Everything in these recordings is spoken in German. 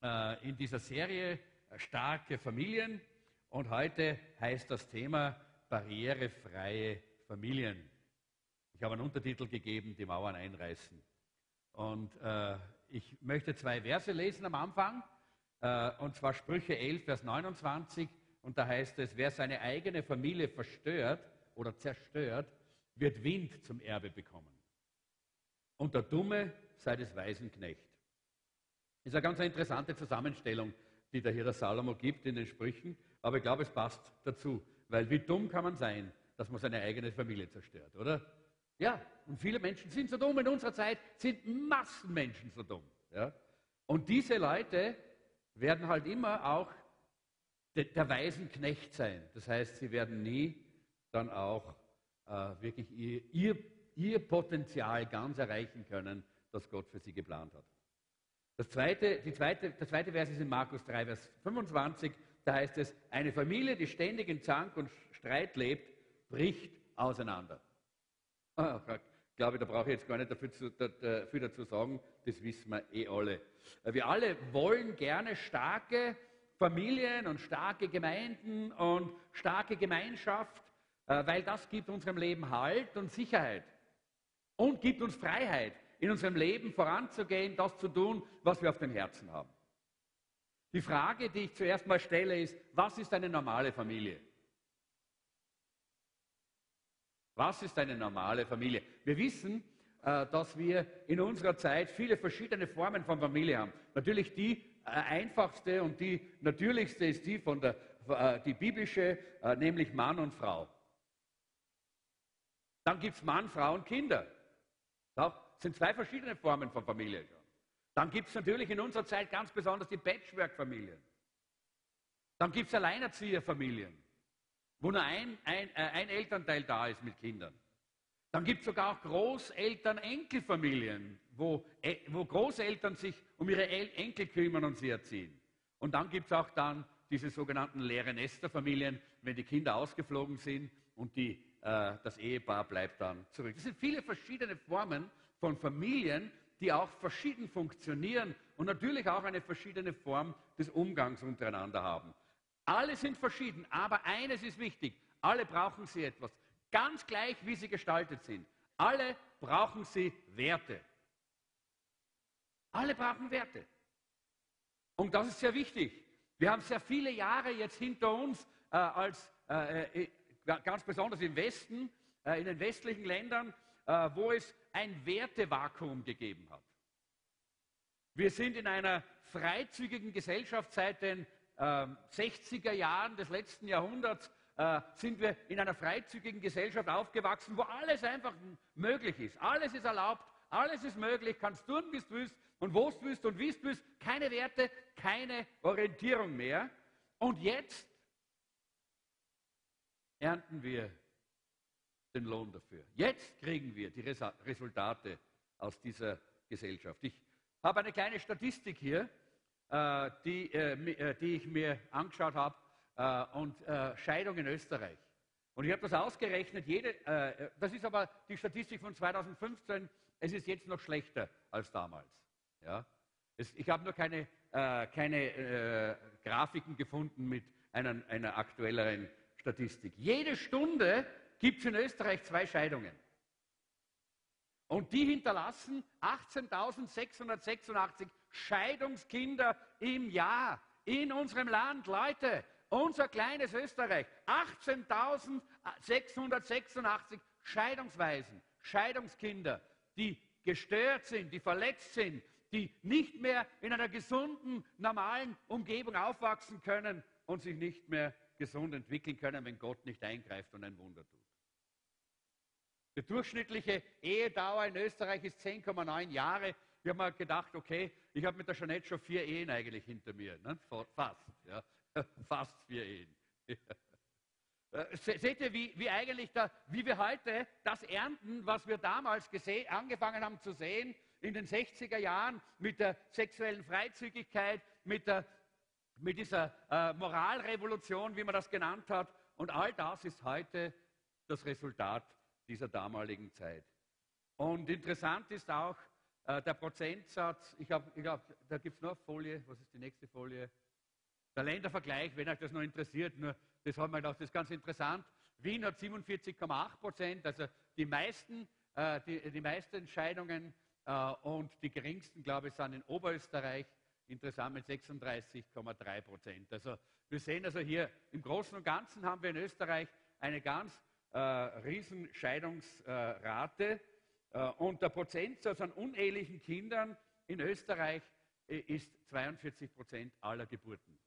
in dieser Serie Starke Familien und heute heißt das Thema barrierefreie Familien. Ich habe einen Untertitel gegeben, die Mauern einreißen. Und ich möchte 2 Verse lesen am Anfang, und zwar Sprüche 11, Vers 29, und da heißt es, wer seine eigene Familie verstört oder zerstört, wird Wind zum Erbe bekommen. Und der Dumme sei des Weisen Knecht. Das ist eine ganz interessante Zusammenstellung, die da hier der Salomo gibt in den Sprüchen, aber ich glaube, es passt dazu, weil wie dumm kann man sein, dass man seine eigene Familie zerstört, oder? Ja, und viele Menschen sind so dumm, in unserer Zeit sind Massenmenschen so dumm. Ja? Und diese Leute werden halt immer auch der weisen Knecht sein. Das heißt, sie werden nie dann auch wirklich ihr Potenzial ganz erreichen können, das Gott für sie geplant hat. Der zweite Vers ist in Markus 3, Vers 25, da heißt es, eine Familie, die ständig in Zank und Streit lebt, bricht auseinander. Ich glaube, da brauche ich jetzt gar nicht viel dazu sagen, das wissen wir eh alle. Wir alle wollen gerne starke Familien und starke Gemeinden und starke Gemeinschaft, weil das gibt unserem Leben Halt und Sicherheit und gibt uns Freiheit, in unserem Leben voranzugehen, das zu tun, was wir auf dem Herzen haben. Die Frage, die ich zuerst mal stelle, ist, was ist eine normale Familie? Was ist eine normale Familie? Wir wissen, dass wir in unserer Zeit viele verschiedene Formen von Familie haben. Natürlich die einfachste und die natürlichste ist die biblische, nämlich Mann und Frau. Dann gibt es Mann, Frau und Kinder. Das sind 2 verschiedene Formen von Familie schon. Dann gibt es natürlich in unserer Zeit ganz besonders die Patchwork-Familien. Dann gibt es Alleinerzieherfamilien, wo nur ein Elternteil da ist mit Kindern. Dann gibt es sogar auch Großeltern-Enkelfamilien, wo Großeltern sich um ihre Enkel kümmern und sie erziehen. Und dann gibt es auch dann diese sogenannten leere Nesterfamilien, wenn die Kinder ausgeflogen sind und das Ehepaar bleibt dann zurück. Das sind viele verschiedene Formen von Familien, die auch verschieden funktionieren und natürlich auch eine verschiedene Form des Umgangs untereinander haben. Alle sind verschieden, aber eines ist wichtig, alle brauchen sie etwas, ganz gleich wie sie gestaltet sind. Alle brauchen sie Werte. Alle brauchen Werte. Und das ist sehr wichtig. Wir haben sehr viele Jahre jetzt hinter uns, ganz besonders im Westen, in den westlichen Ländern, wo es ein Wertevakuum gegeben hat. Wir sind in einer freizügigen Gesellschaft seit den 60er Jahren des letzten Jahrhunderts, sind wir in einer freizügigen Gesellschaft aufgewachsen, wo alles einfach möglich ist. Alles ist erlaubt, alles ist möglich, kannst tun, wie du willst und wo du willst und wie du willst. Keine Werte, keine Orientierung mehr. Und jetzt ernten wir den Lohn dafür. Jetzt kriegen wir die Resultate aus dieser Gesellschaft. Ich habe eine kleine Statistik hier, die ich mir angeschaut habe, und Scheidung in Österreich. Und ich habe das ausgerechnet, das ist aber die Statistik von 2015, es ist jetzt noch schlechter als damals. Ja? Ich habe nur keine Grafiken gefunden mit einer aktuelleren Statistik. Jede Stunde gibt es in Österreich 2 Scheidungen. Und die hinterlassen 18.686 Scheidungskinder im Jahr in unserem Land. Leute, unser kleines Österreich, 18.686 Scheidungswaisen, Scheidungskinder, die gestört sind, die verletzt sind, die nicht mehr in einer gesunden, normalen Umgebung aufwachsen können und sich nicht mehr gesund entwickeln können, wenn Gott nicht eingreift und ein Wunder tut. Die durchschnittliche Ehedauer in Österreich ist 10,9 Jahre. Ich habe mir gedacht, okay, ich habe mit der Jeanette schon 4 Ehen eigentlich hinter mir. Ne? Fast, ja. Fast 4 Ehen. Seht ihr, wie wir heute das ernten, was wir damals angefangen haben zu sehen, in den 60er Jahren mit der sexuellen Freizügigkeit, mit dieser Moralrevolution, wie man das genannt hat. Und all das ist heute das Resultat dieser damaligen Zeit. Und interessant ist auch, der Prozentsatz, da gibt es noch eine Folie, was ist die nächste Folie? Der Ländervergleich, wenn euch das noch interessiert, nur das hat man gedacht, das ist ganz interessant. Wien hat 47,8%, also die meisten Entscheidungen und die geringsten, glaube ich, sind in Oberösterreich, interessant mit 36,3%. Also wir sehen also hier, im Großen und Ganzen haben wir in Österreich eine ganz riesen Scheidungsrate und der Prozentsatz an unehelichen Kindern in Österreich ist 42% aller Geburten.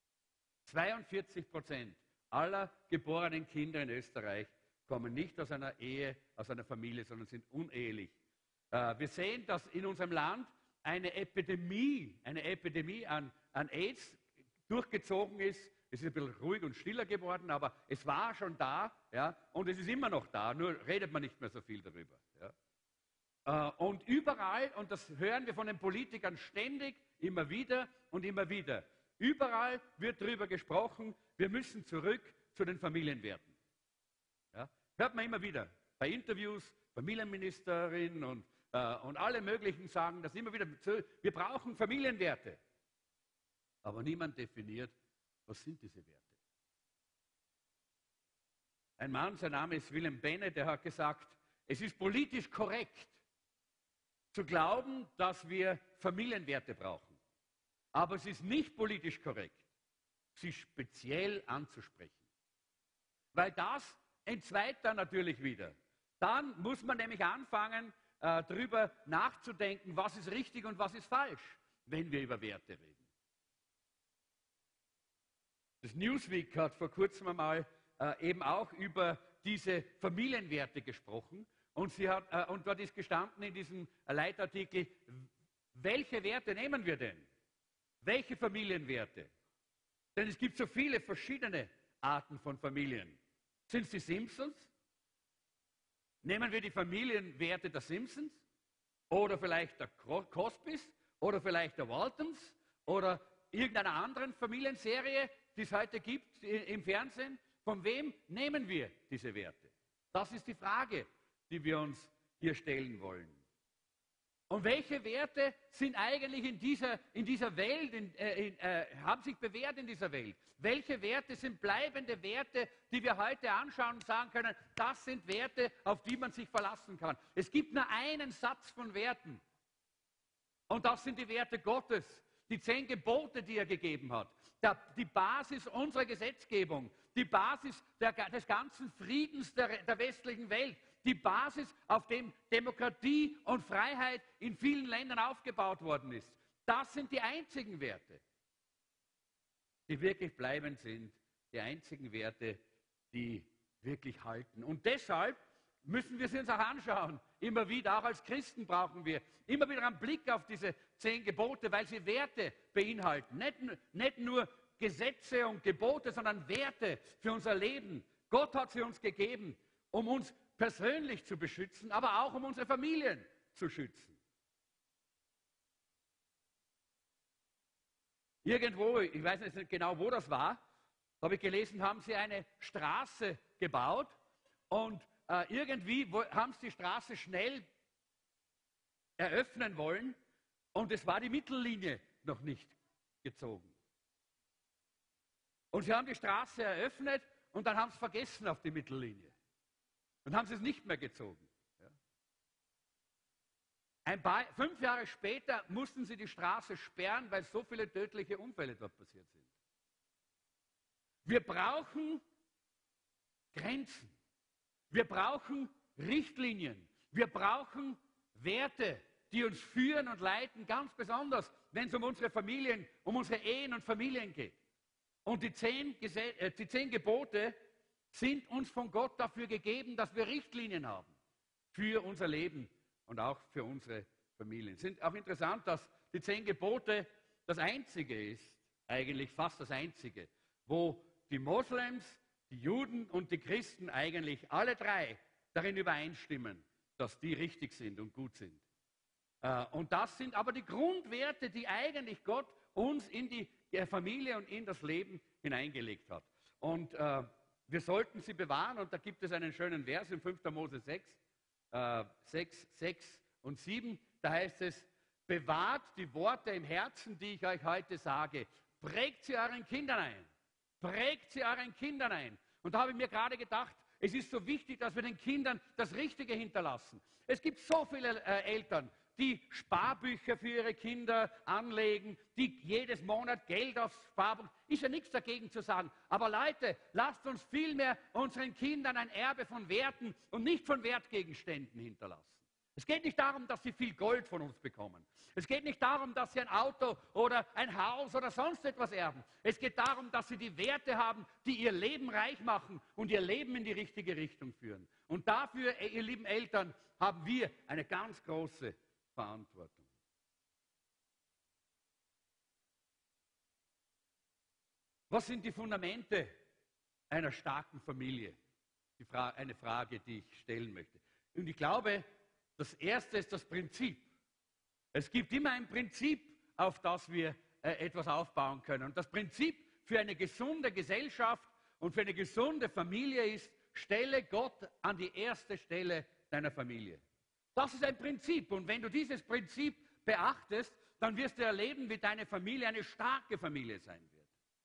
42% aller geborenen Kinder in Österreich kommen nicht aus einer Ehe, aus einer Familie, sondern sind unehelich. Wir sehen, dass in unserem Land eine Epidemie an AIDS durchgezogen ist. Es ist ein bisschen ruhig und stiller geworden, aber es war schon da, ja, und es ist immer noch da, nur redet man nicht mehr so viel darüber. Ja. Und überall, und das hören wir von den Politikern ständig, immer wieder und immer wieder, überall wird darüber gesprochen, wir müssen zurück zu den Familienwerten. Ja. Hört man immer wieder bei Interviews, Familienministerin und alle möglichen sagen das immer wieder, wir brauchen Familienwerte. Aber niemand definiert, was sind diese Werte. Ein Mann, sein Name ist Willem Bennett, der hat gesagt, es ist politisch korrekt zu glauben, dass wir Familienwerte brauchen. Aber es ist nicht politisch korrekt, sie speziell anzusprechen. Weil das entzweit dann natürlich wieder. Dann muss man nämlich anfangen, darüber nachzudenken, was ist richtig und was ist falsch, wenn wir über Werte reden. Das Newsweek hat vor kurzem einmal eben auch über diese Familienwerte gesprochen und dort ist gestanden in diesem Leitartikel, welche Werte nehmen wir denn? Welche Familienwerte? Denn es gibt so viele verschiedene Arten von Familien. Sind es die Simpsons? Nehmen wir die Familienwerte der Simpsons? Oder vielleicht der Cosbys? Oder vielleicht der Waltons? Oder irgendeiner anderen Familienserie, die es heute gibt im Fernsehen? Von wem nehmen wir diese Werte? Das ist die Frage, die wir uns hier stellen wollen. Und welche Werte sind eigentlich in dieser Welt, haben sich bewährt in dieser Welt? Welche Werte sind bleibende Werte, die wir heute anschauen und sagen können, das sind Werte, auf die man sich verlassen kann? Es gibt nur einen Satz von Werten. Und das sind die Werte Gottes, die 10 Gebote, die er gegeben hat. Die Basis unserer Gesetzgebung, die Basis des ganzen Friedens der westlichen Welt. Die Basis, auf dem Demokratie und Freiheit in vielen Ländern aufgebaut worden ist. Das sind die einzigen Werte, die wirklich bleibend sind, die einzigen Werte, die wirklich halten. Und deshalb müssen wir sie uns auch anschauen. Immer wieder, auch als Christen brauchen wir immer wieder einen Blick auf diese 10 Gebote, weil sie Werte beinhalten. Nicht nur Gesetze und Gebote, sondern Werte für unser Leben. Gott hat sie uns gegeben, um uns persönlich zu beschützen, aber auch um unsere Familien zu schützen. Irgendwo, ich weiß nicht genau, wo das war, habe ich gelesen, haben sie eine Straße gebaut und irgendwie haben sie die Straße schnell eröffnen wollen und es war die Mittellinie noch nicht gezogen. Und sie haben die Straße eröffnet und dann haben sie vergessen auf die Mittellinie. Dann haben sie es nicht mehr gezogen. Ja. 5 Jahre später mussten sie die Straße sperren, weil so viele tödliche Unfälle dort passiert sind. Wir brauchen Grenzen. Wir brauchen Richtlinien. Wir brauchen Werte, die uns führen und leiten, ganz besonders, wenn es um unsere Familien, um unsere Ehen und Familien geht. Und die 10 Gebote sind uns von Gott dafür gegeben, dass wir Richtlinien haben für unser Leben und auch für unsere Familien. Es ist auch interessant, dass die 10 Gebote das einzige ist, eigentlich fast das einzige, wo die Moslems, die Juden und die Christen eigentlich alle 3 darin übereinstimmen, dass die richtig sind und gut sind. Und das sind aber die Grundwerte, die eigentlich Gott uns in die Familie und in das Leben hineingelegt hat. Und wir sollten sie bewahren und da gibt es einen schönen Vers in 5. Mose 6 und und 7, da heißt es, bewahrt die Worte im Herzen, die ich euch heute sage. Prägt sie euren Kindern ein. Prägt sie euren Kindern ein. Und da habe ich mir gerade gedacht, es ist so wichtig, dass wir den Kindern das Richtige hinterlassen. Es gibt so viele Eltern, die Sparbücher für ihre Kinder anlegen, die jedes Monat Geld aufs Sparbuch. Ist ja nichts dagegen zu sagen. Aber Leute, lasst uns vielmehr unseren Kindern ein Erbe von Werten und nicht von Wertgegenständen hinterlassen. Es geht nicht darum, dass sie viel Gold von uns bekommen. Es geht nicht darum, dass sie ein Auto oder ein Haus oder sonst etwas erben. Es geht darum, dass sie die Werte haben, die ihr Leben reich machen und ihr Leben in die richtige Richtung führen. Und dafür, ihr lieben Eltern, haben wir eine ganz große Verantwortung. Was sind die Fundamente einer starken Familie? Eine Frage, die ich stellen möchte. Und ich glaube, das erste ist das Prinzip. Es gibt immer ein Prinzip, auf das wir etwas aufbauen können. Und das Prinzip für eine gesunde Gesellschaft und für eine gesunde Familie ist, stelle Gott an die erste Stelle deiner Familie. Das ist ein Prinzip. Und wenn du dieses Prinzip beachtest, dann wirst du erleben, wie deine Familie eine starke Familie sein wird.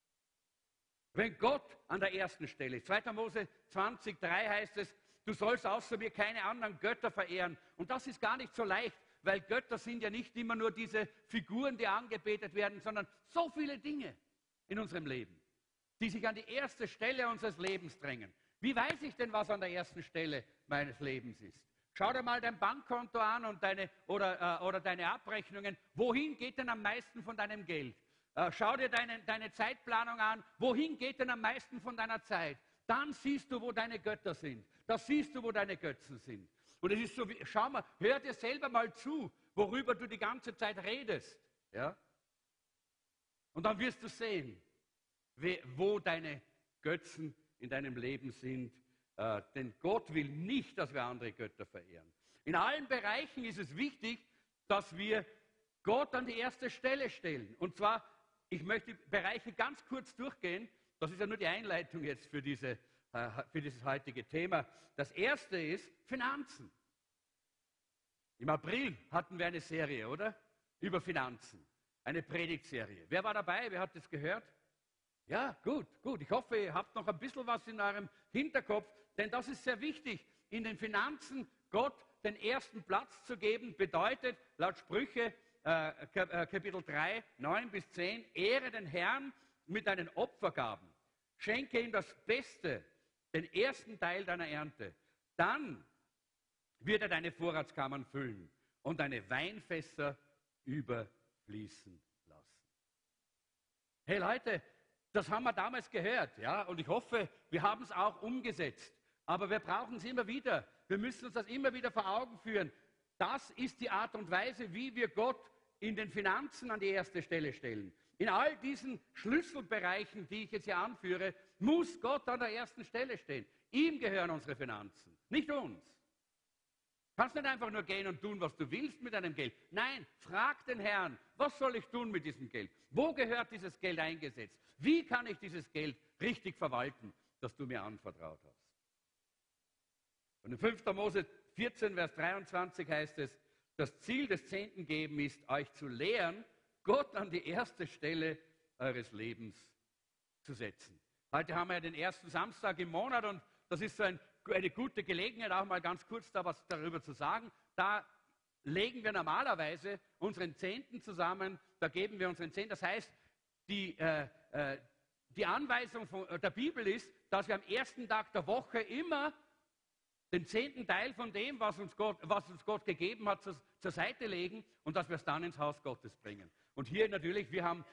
Wenn Gott an der ersten Stelle ist. 2. Mose 20,3 heißt es, du sollst außer mir keine anderen Götter verehren. Und das ist gar nicht so leicht, weil Götter sind ja nicht immer nur diese Figuren, die angebetet werden, sondern so viele Dinge in unserem Leben, die sich an die erste Stelle unseres Lebens drängen. Wie weiß ich denn, was an der ersten Stelle meines Lebens ist? Schau dir mal dein Bankkonto an und oder deine Abrechnungen. Wohin geht denn am meisten von deinem Geld? Schau dir deine Zeitplanung an. Wohin geht denn am meisten von deiner Zeit? Dann siehst du, wo deine Götter sind. Da siehst du, wo deine Götzen sind. Und es ist so, schau mal, hör dir selber mal zu, worüber du die ganze Zeit redest. Ja? Und dann wirst du sehen, wo deine Götzen in deinem Leben sind. Denn Gott will nicht, dass wir andere Götter verehren. In allen Bereichen ist es wichtig, dass wir Gott an die erste Stelle stellen. Und zwar, ich möchte die Bereiche ganz kurz durchgehen. Das ist ja nur die Einleitung jetzt für dieses heutige Thema. Das erste ist Finanzen. Im April hatten wir eine Serie, oder? Über Finanzen. Eine Predigtserie. Wer war dabei? Wer hat das gehört? Ja, gut, gut. Ich hoffe, ihr habt noch ein bisschen was in eurem Hinterkopf, denn das ist sehr wichtig. In den Finanzen Gott den ersten Platz zu geben, bedeutet laut Sprüche Kapitel 3, 9 bis 10, ehre den Herrn mit deinen Opfergaben. Schenke ihm das Beste, den ersten Teil deiner Ernte. Dann wird er deine Vorratskammern füllen und deine Weinfässer überfließen lassen. Hey Leute, das haben wir damals gehört, ja, und ich hoffe, wir haben es auch umgesetzt. Aber wir brauchen es immer wieder. Wir müssen uns das immer wieder vor Augen führen. Das ist die Art und Weise, wie wir Gott in den Finanzen an die erste Stelle stellen. In all diesen Schlüsselbereichen, die ich jetzt hier anführe, muss Gott an der ersten Stelle stehen. Ihm gehören unsere Finanzen, nicht uns. Du kannst nicht einfach nur gehen und tun, was du willst mit deinem Geld. Nein, frag den Herrn, was soll ich tun mit diesem Geld? Wo gehört dieses Geld eingesetzt? Wie kann ich dieses Geld richtig verwalten, das du mir anvertraut hast? Und in 5. Mose 14, Vers 23 heißt es, das Ziel des Zehntengeben ist, euch zu lehren, Gott an die erste Stelle eures Lebens zu setzen. Heute haben wir ja den ersten Samstag im Monat und das ist so eine gute Gelegenheit, auch mal ganz kurz da was darüber zu sagen. Da legen wir normalerweise unseren Zehnten zusammen, da geben wir unseren Zehnten. Das heißt, die Anweisung der Bibel ist, dass wir am ersten Tag der Woche immer den 10. Teil von dem, was uns Gott gegeben hat, zur Seite legen und dass wir es dann ins Haus Gottes bringen. Und hier natürlich, wir haben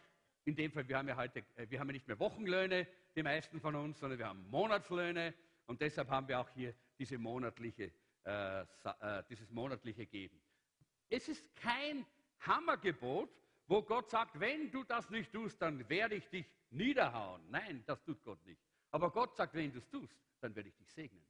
ja nicht mehr Wochenlöhne, die meisten von uns, sondern wir haben Monatslöhne und deshalb haben wir auch hier dieses monatliche Geben. Es ist kein Hammergebot, wo Gott sagt, wenn du das nicht tust, dann werde ich dich niederhauen. Nein, das tut Gott nicht. Aber Gott sagt, wenn du es tust, dann werde ich dich segnen.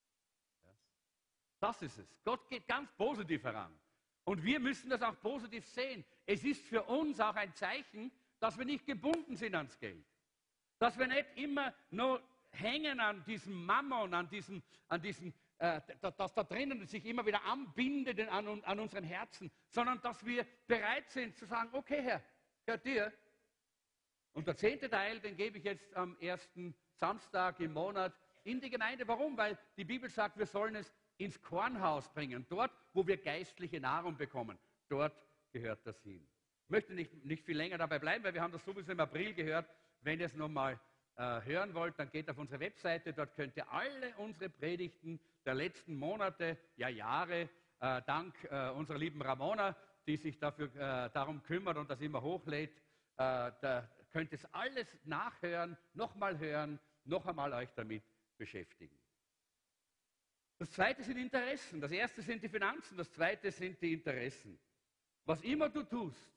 Das ist es. Gott geht ganz positiv heran. Und wir müssen das auch positiv sehen. Es ist für uns auch ein Zeichen, dass wir nicht gebunden sind ans Geld. Dass wir nicht immer nur hängen an diesem Mammon, an diesen dass da drinnen sich immer wieder anbindet an unseren Herzen, sondern dass wir bereit sind zu sagen, okay Herr, gehört dir. Und der 10. Teil, den gebe ich jetzt am ersten Samstag im Monat in die Gemeinde. Warum? Weil die Bibel sagt, wir sollen es ins Kornhaus bringen. Dort, wo wir geistliche Nahrung bekommen, dort gehört das hin. Ich möchte nicht viel länger dabei bleiben, weil wir haben das sowieso im April gehört. Wenn ihr es nochmal hören wollt, dann geht auf unsere Webseite. Dort könnt ihr alle unsere Predigten der letzten Monate, ja Jahre, dank unserer lieben Ramona, die sich darum kümmert und das immer hochlädt, da könnt ihr es alles nachhören, nochmal hören, noch einmal euch damit beschäftigen. Das zweite sind Interessen. Das erste sind die Finanzen, das zweite sind die Interessen. Was immer du tust,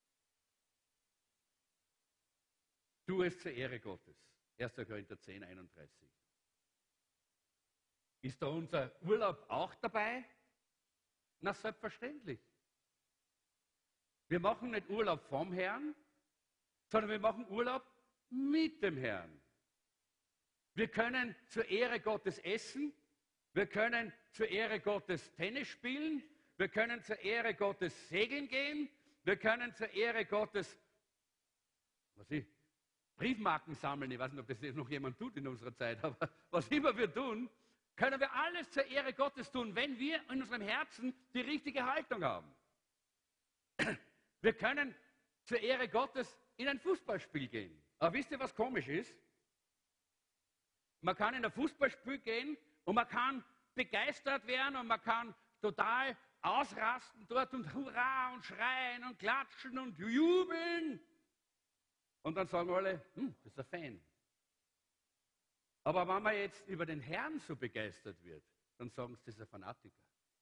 tu es zur Ehre Gottes. 1. Korinther 10, 31. Ist da unser Urlaub auch dabei? Na, selbstverständlich. Wir machen nicht Urlaub vom Herrn, sondern wir machen Urlaub mit dem Herrn. Wir können zur Ehre Gottes essen, wir können zur Ehre Gottes Tennis spielen, wir können zur Ehre Gottes segeln gehen, wir können zur Ehre Gottes Briefmarken sammeln. Ich weiß nicht, ob das noch jemand tut in unserer Zeit, aber was immer wir tun, können wir alles zur Ehre Gottes tun, wenn wir in unserem Herzen die richtige Haltung haben. Wir können zur Ehre Gottes in ein Fußballspiel gehen. Aber wisst ihr, was komisch ist? Man kann in ein Fußballspiel gehen und man kann begeistert werden und man kann total ausrasten dort und hurra und schreien und klatschen und jubeln. Und dann sagen alle, das ist ein Fan. Aber wenn man jetzt über den Herrn so begeistert wird, dann sagen sie, das ist ein Fanatiker.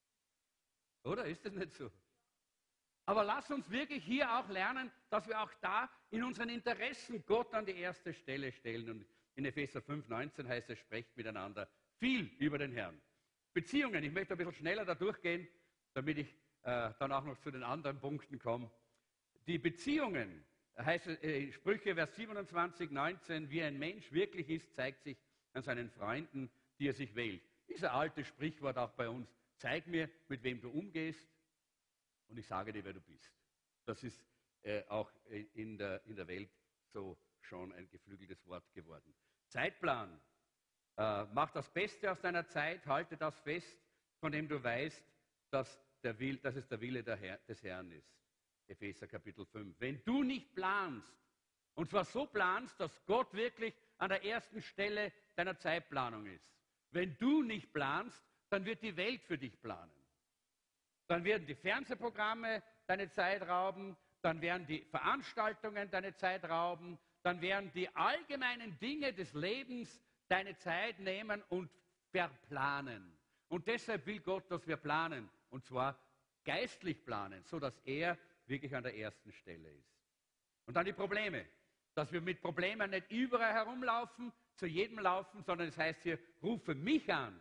Oder ist das nicht so? Aber lass uns wirklich hier auch lernen, dass wir auch da in unseren Interessen Gott an die erste Stelle stellen. Und in Epheser 5, 19 heißt es, sprecht miteinander viel über den Herrn. Beziehungen, ich möchte ein bisschen schneller da durchgehen, damit ich dann auch noch zu den anderen Punkten komme. Die Beziehungen, heißt es in Sprüche, Vers 27, 19, wie ein Mensch wirklich ist, zeigt sich an seinen Freunden, die er sich wählt. Dieser alte Sprichwort auch bei uns, zeig mir, mit wem du umgehst, und ich sage dir, wer du bist. Das ist auch in der Welt so schon ein geflügeltes Wort geworden. Zeitplan. Mach das Beste aus deiner Zeit, halte das fest, von dem du weißt, dass es der Wille des Herrn ist. Epheser Kapitel 5. Wenn du nicht planst, und zwar so planst, dass Gott wirklich an der ersten Stelle deiner Zeitplanung ist. Wenn du nicht planst, dann wird die Welt für dich planen. Dann werden die Fernsehprogramme deine Zeit rauben, dann werden die Veranstaltungen deine Zeit rauben, dann werden die allgemeinen Dinge des Lebens deine Zeit nehmen und verplanen. Und deshalb will Gott, dass wir planen, und zwar geistlich planen, sodass er wirklich an der ersten Stelle ist. Und dann die Probleme, dass wir mit Problemen nicht überall herumlaufen, zu jedem laufen, sondern es heißt hier, rufe mich an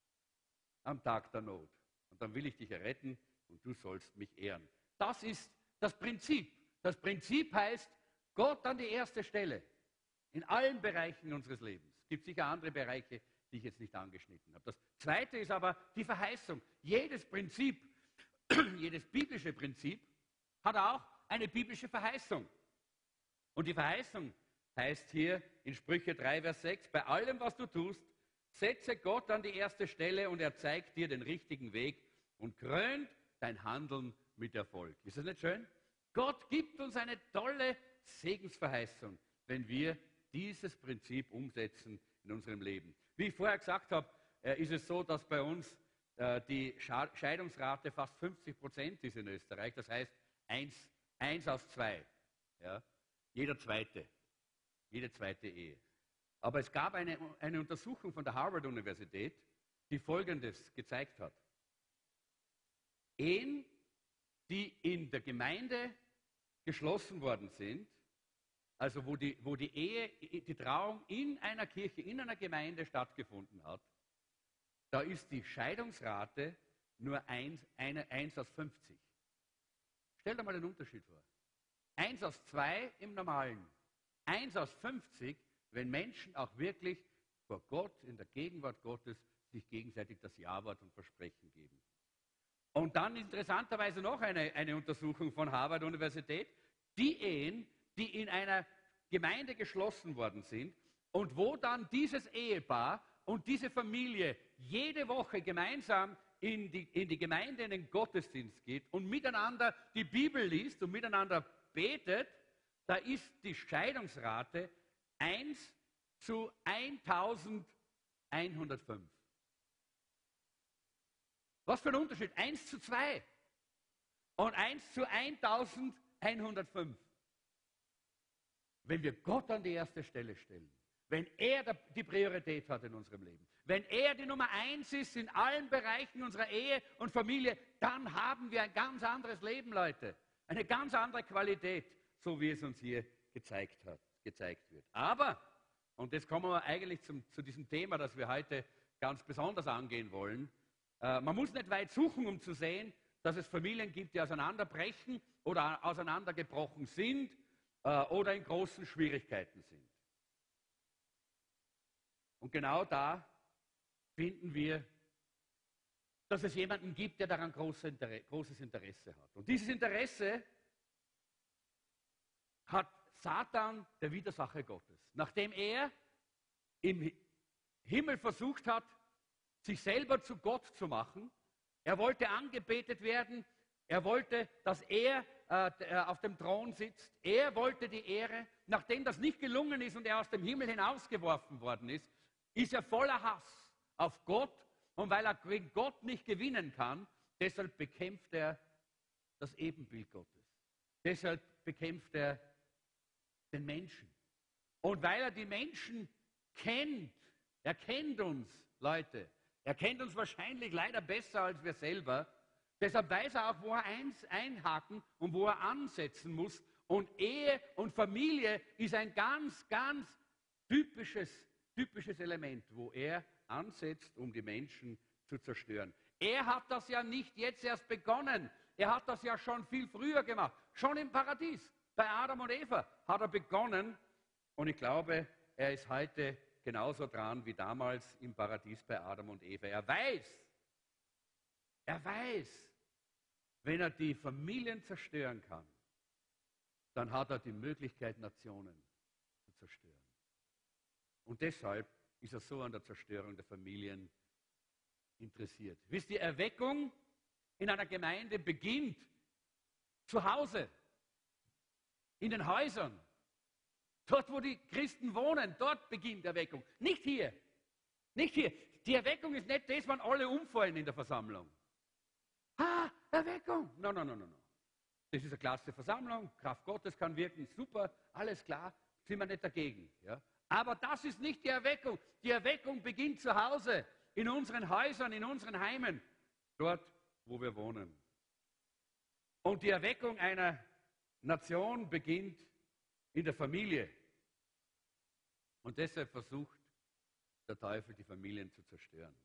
am Tag der Not. Und dann will ich dich erretten und du sollst mich ehren. Das ist das Prinzip. Das Prinzip heißt, Gott an die erste Stelle. In allen Bereichen unseres Lebens. Es gibt sicher andere Bereiche, die ich jetzt nicht angeschnitten habe. Das zweite ist aber die Verheißung. Jedes Prinzip, jedes biblische Prinzip hat auch eine biblische Verheißung. Und die Verheißung heißt hier in Sprüche 3, Vers 6, bei allem, was du tust, setze Gott an die erste Stelle und er zeigt dir den richtigen Weg und krönt dein Handeln mit Erfolg. Ist das nicht schön? Gott gibt uns eine tolle Segensverheißung, wenn wir dieses Prinzip umsetzen in unserem Leben. Wie ich vorher gesagt habe, ist es so, dass bei uns die Scheidungsrate fast 50% ist in Österreich. Das heißt, eins aus zwei. Ja? Jede zweite Ehe. Aber es gab eine Untersuchung von der Harvard-Universität, die Folgendes gezeigt hat. Ehen, die in der Gemeinde geschlossen worden sind, also wo die Trauung in einer Kirche, in einer Gemeinde stattgefunden hat, da ist die Scheidungsrate nur 1 aus 50. Stell dir mal den Unterschied vor. 1 aus 2 im Normalen. 1 aus 50, wenn Menschen auch wirklich vor Gott, in der Gegenwart Gottes, sich gegenseitig das Ja-Wort und Versprechen geben. Und dann interessanterweise noch eine Untersuchung von Harvard-Universität, die Ehen, die in einer Gemeinde geschlossen worden sind und wo dann dieses Ehepaar und diese Familie jede Woche gemeinsam in die Gemeinde, in den Gottesdienst geht und miteinander die Bibel liest und miteinander betet, da ist die Scheidungsrate 1 zu 1105. Was für ein Unterschied? 1 zu 2 und 1 zu 1105. Wenn wir Gott an die erste Stelle stellen, wenn er die Priorität hat in unserem Leben, wenn er die Nummer 1 ist in allen Bereichen unserer Ehe und Familie, dann haben wir ein ganz anderes Leben, Leute. Eine ganz andere Qualität, so wie es uns hier gezeigt wird. Aber, und jetzt kommen wir eigentlich zu diesem Thema, das wir heute ganz besonders angehen wollen, man muss nicht weit suchen, um zu sehen, dass es Familien gibt, die auseinanderbrechen oder auseinandergebrochen sind oder in großen Schwierigkeiten sind. Und genau da finden wir, dass es jemanden gibt, der daran großes Interesse hat. Und dieses Interesse hat Satan, der Widersacher Gottes. Nachdem er im Himmel versucht hat, sich selber zu Gott zu machen, er wollte angebetet werden, er wollte, dass er auf dem Thron sitzt, er wollte die Ehre. Nachdem das nicht gelungen ist und er aus dem Himmel hinausgeworfen worden ist, ist er voller Hass auf Gott, und weil er gegen Gott nicht gewinnen kann, deshalb bekämpft er das Ebenbild Gottes. Deshalb bekämpft er den Menschen. Und weil er die Menschen kennt, er kennt uns, Leute, er kennt uns wahrscheinlich leider besser als wir selber, deshalb weiß er auch, wo er einhaken und wo er ansetzen muss. Und Ehe und Familie ist ein ganz, ganz typisches Element, wo er ansetzt, um die Menschen zu zerstören. Er hat das ja nicht jetzt erst begonnen. Er hat das ja schon viel früher gemacht. Schon im Paradies, bei Adam und Eva hat er begonnen. Und ich glaube, er ist heute genauso dran wie damals im Paradies bei Adam und Eva. Er weiß, wenn er die Familien zerstören kann, dann hat er die Möglichkeit, Nationen zu zerstören. Und deshalb ist er so an der Zerstörung der Familien interessiert. Wisst ihr, Erweckung in einer Gemeinde beginnt zu Hause, in den Häusern. Dort, wo die Christen wohnen, dort beginnt Erweckung. Nicht hier. Nicht hier. Die Erweckung ist nicht das, wenn alle umfallen in der Versammlung. Erweckung. No. Das ist eine klasse Versammlung, Kraft Gottes kann wirken, super, alles klar, sind wir nicht dagegen. Ja? Aber das ist nicht die Erweckung. Die Erweckung beginnt zu Hause, in unseren Häusern, in unseren Heimen, dort, wo wir wohnen. Und die Erweckung einer Nation beginnt in der Familie. Und deshalb versucht der Teufel, die Familien zu zerstören.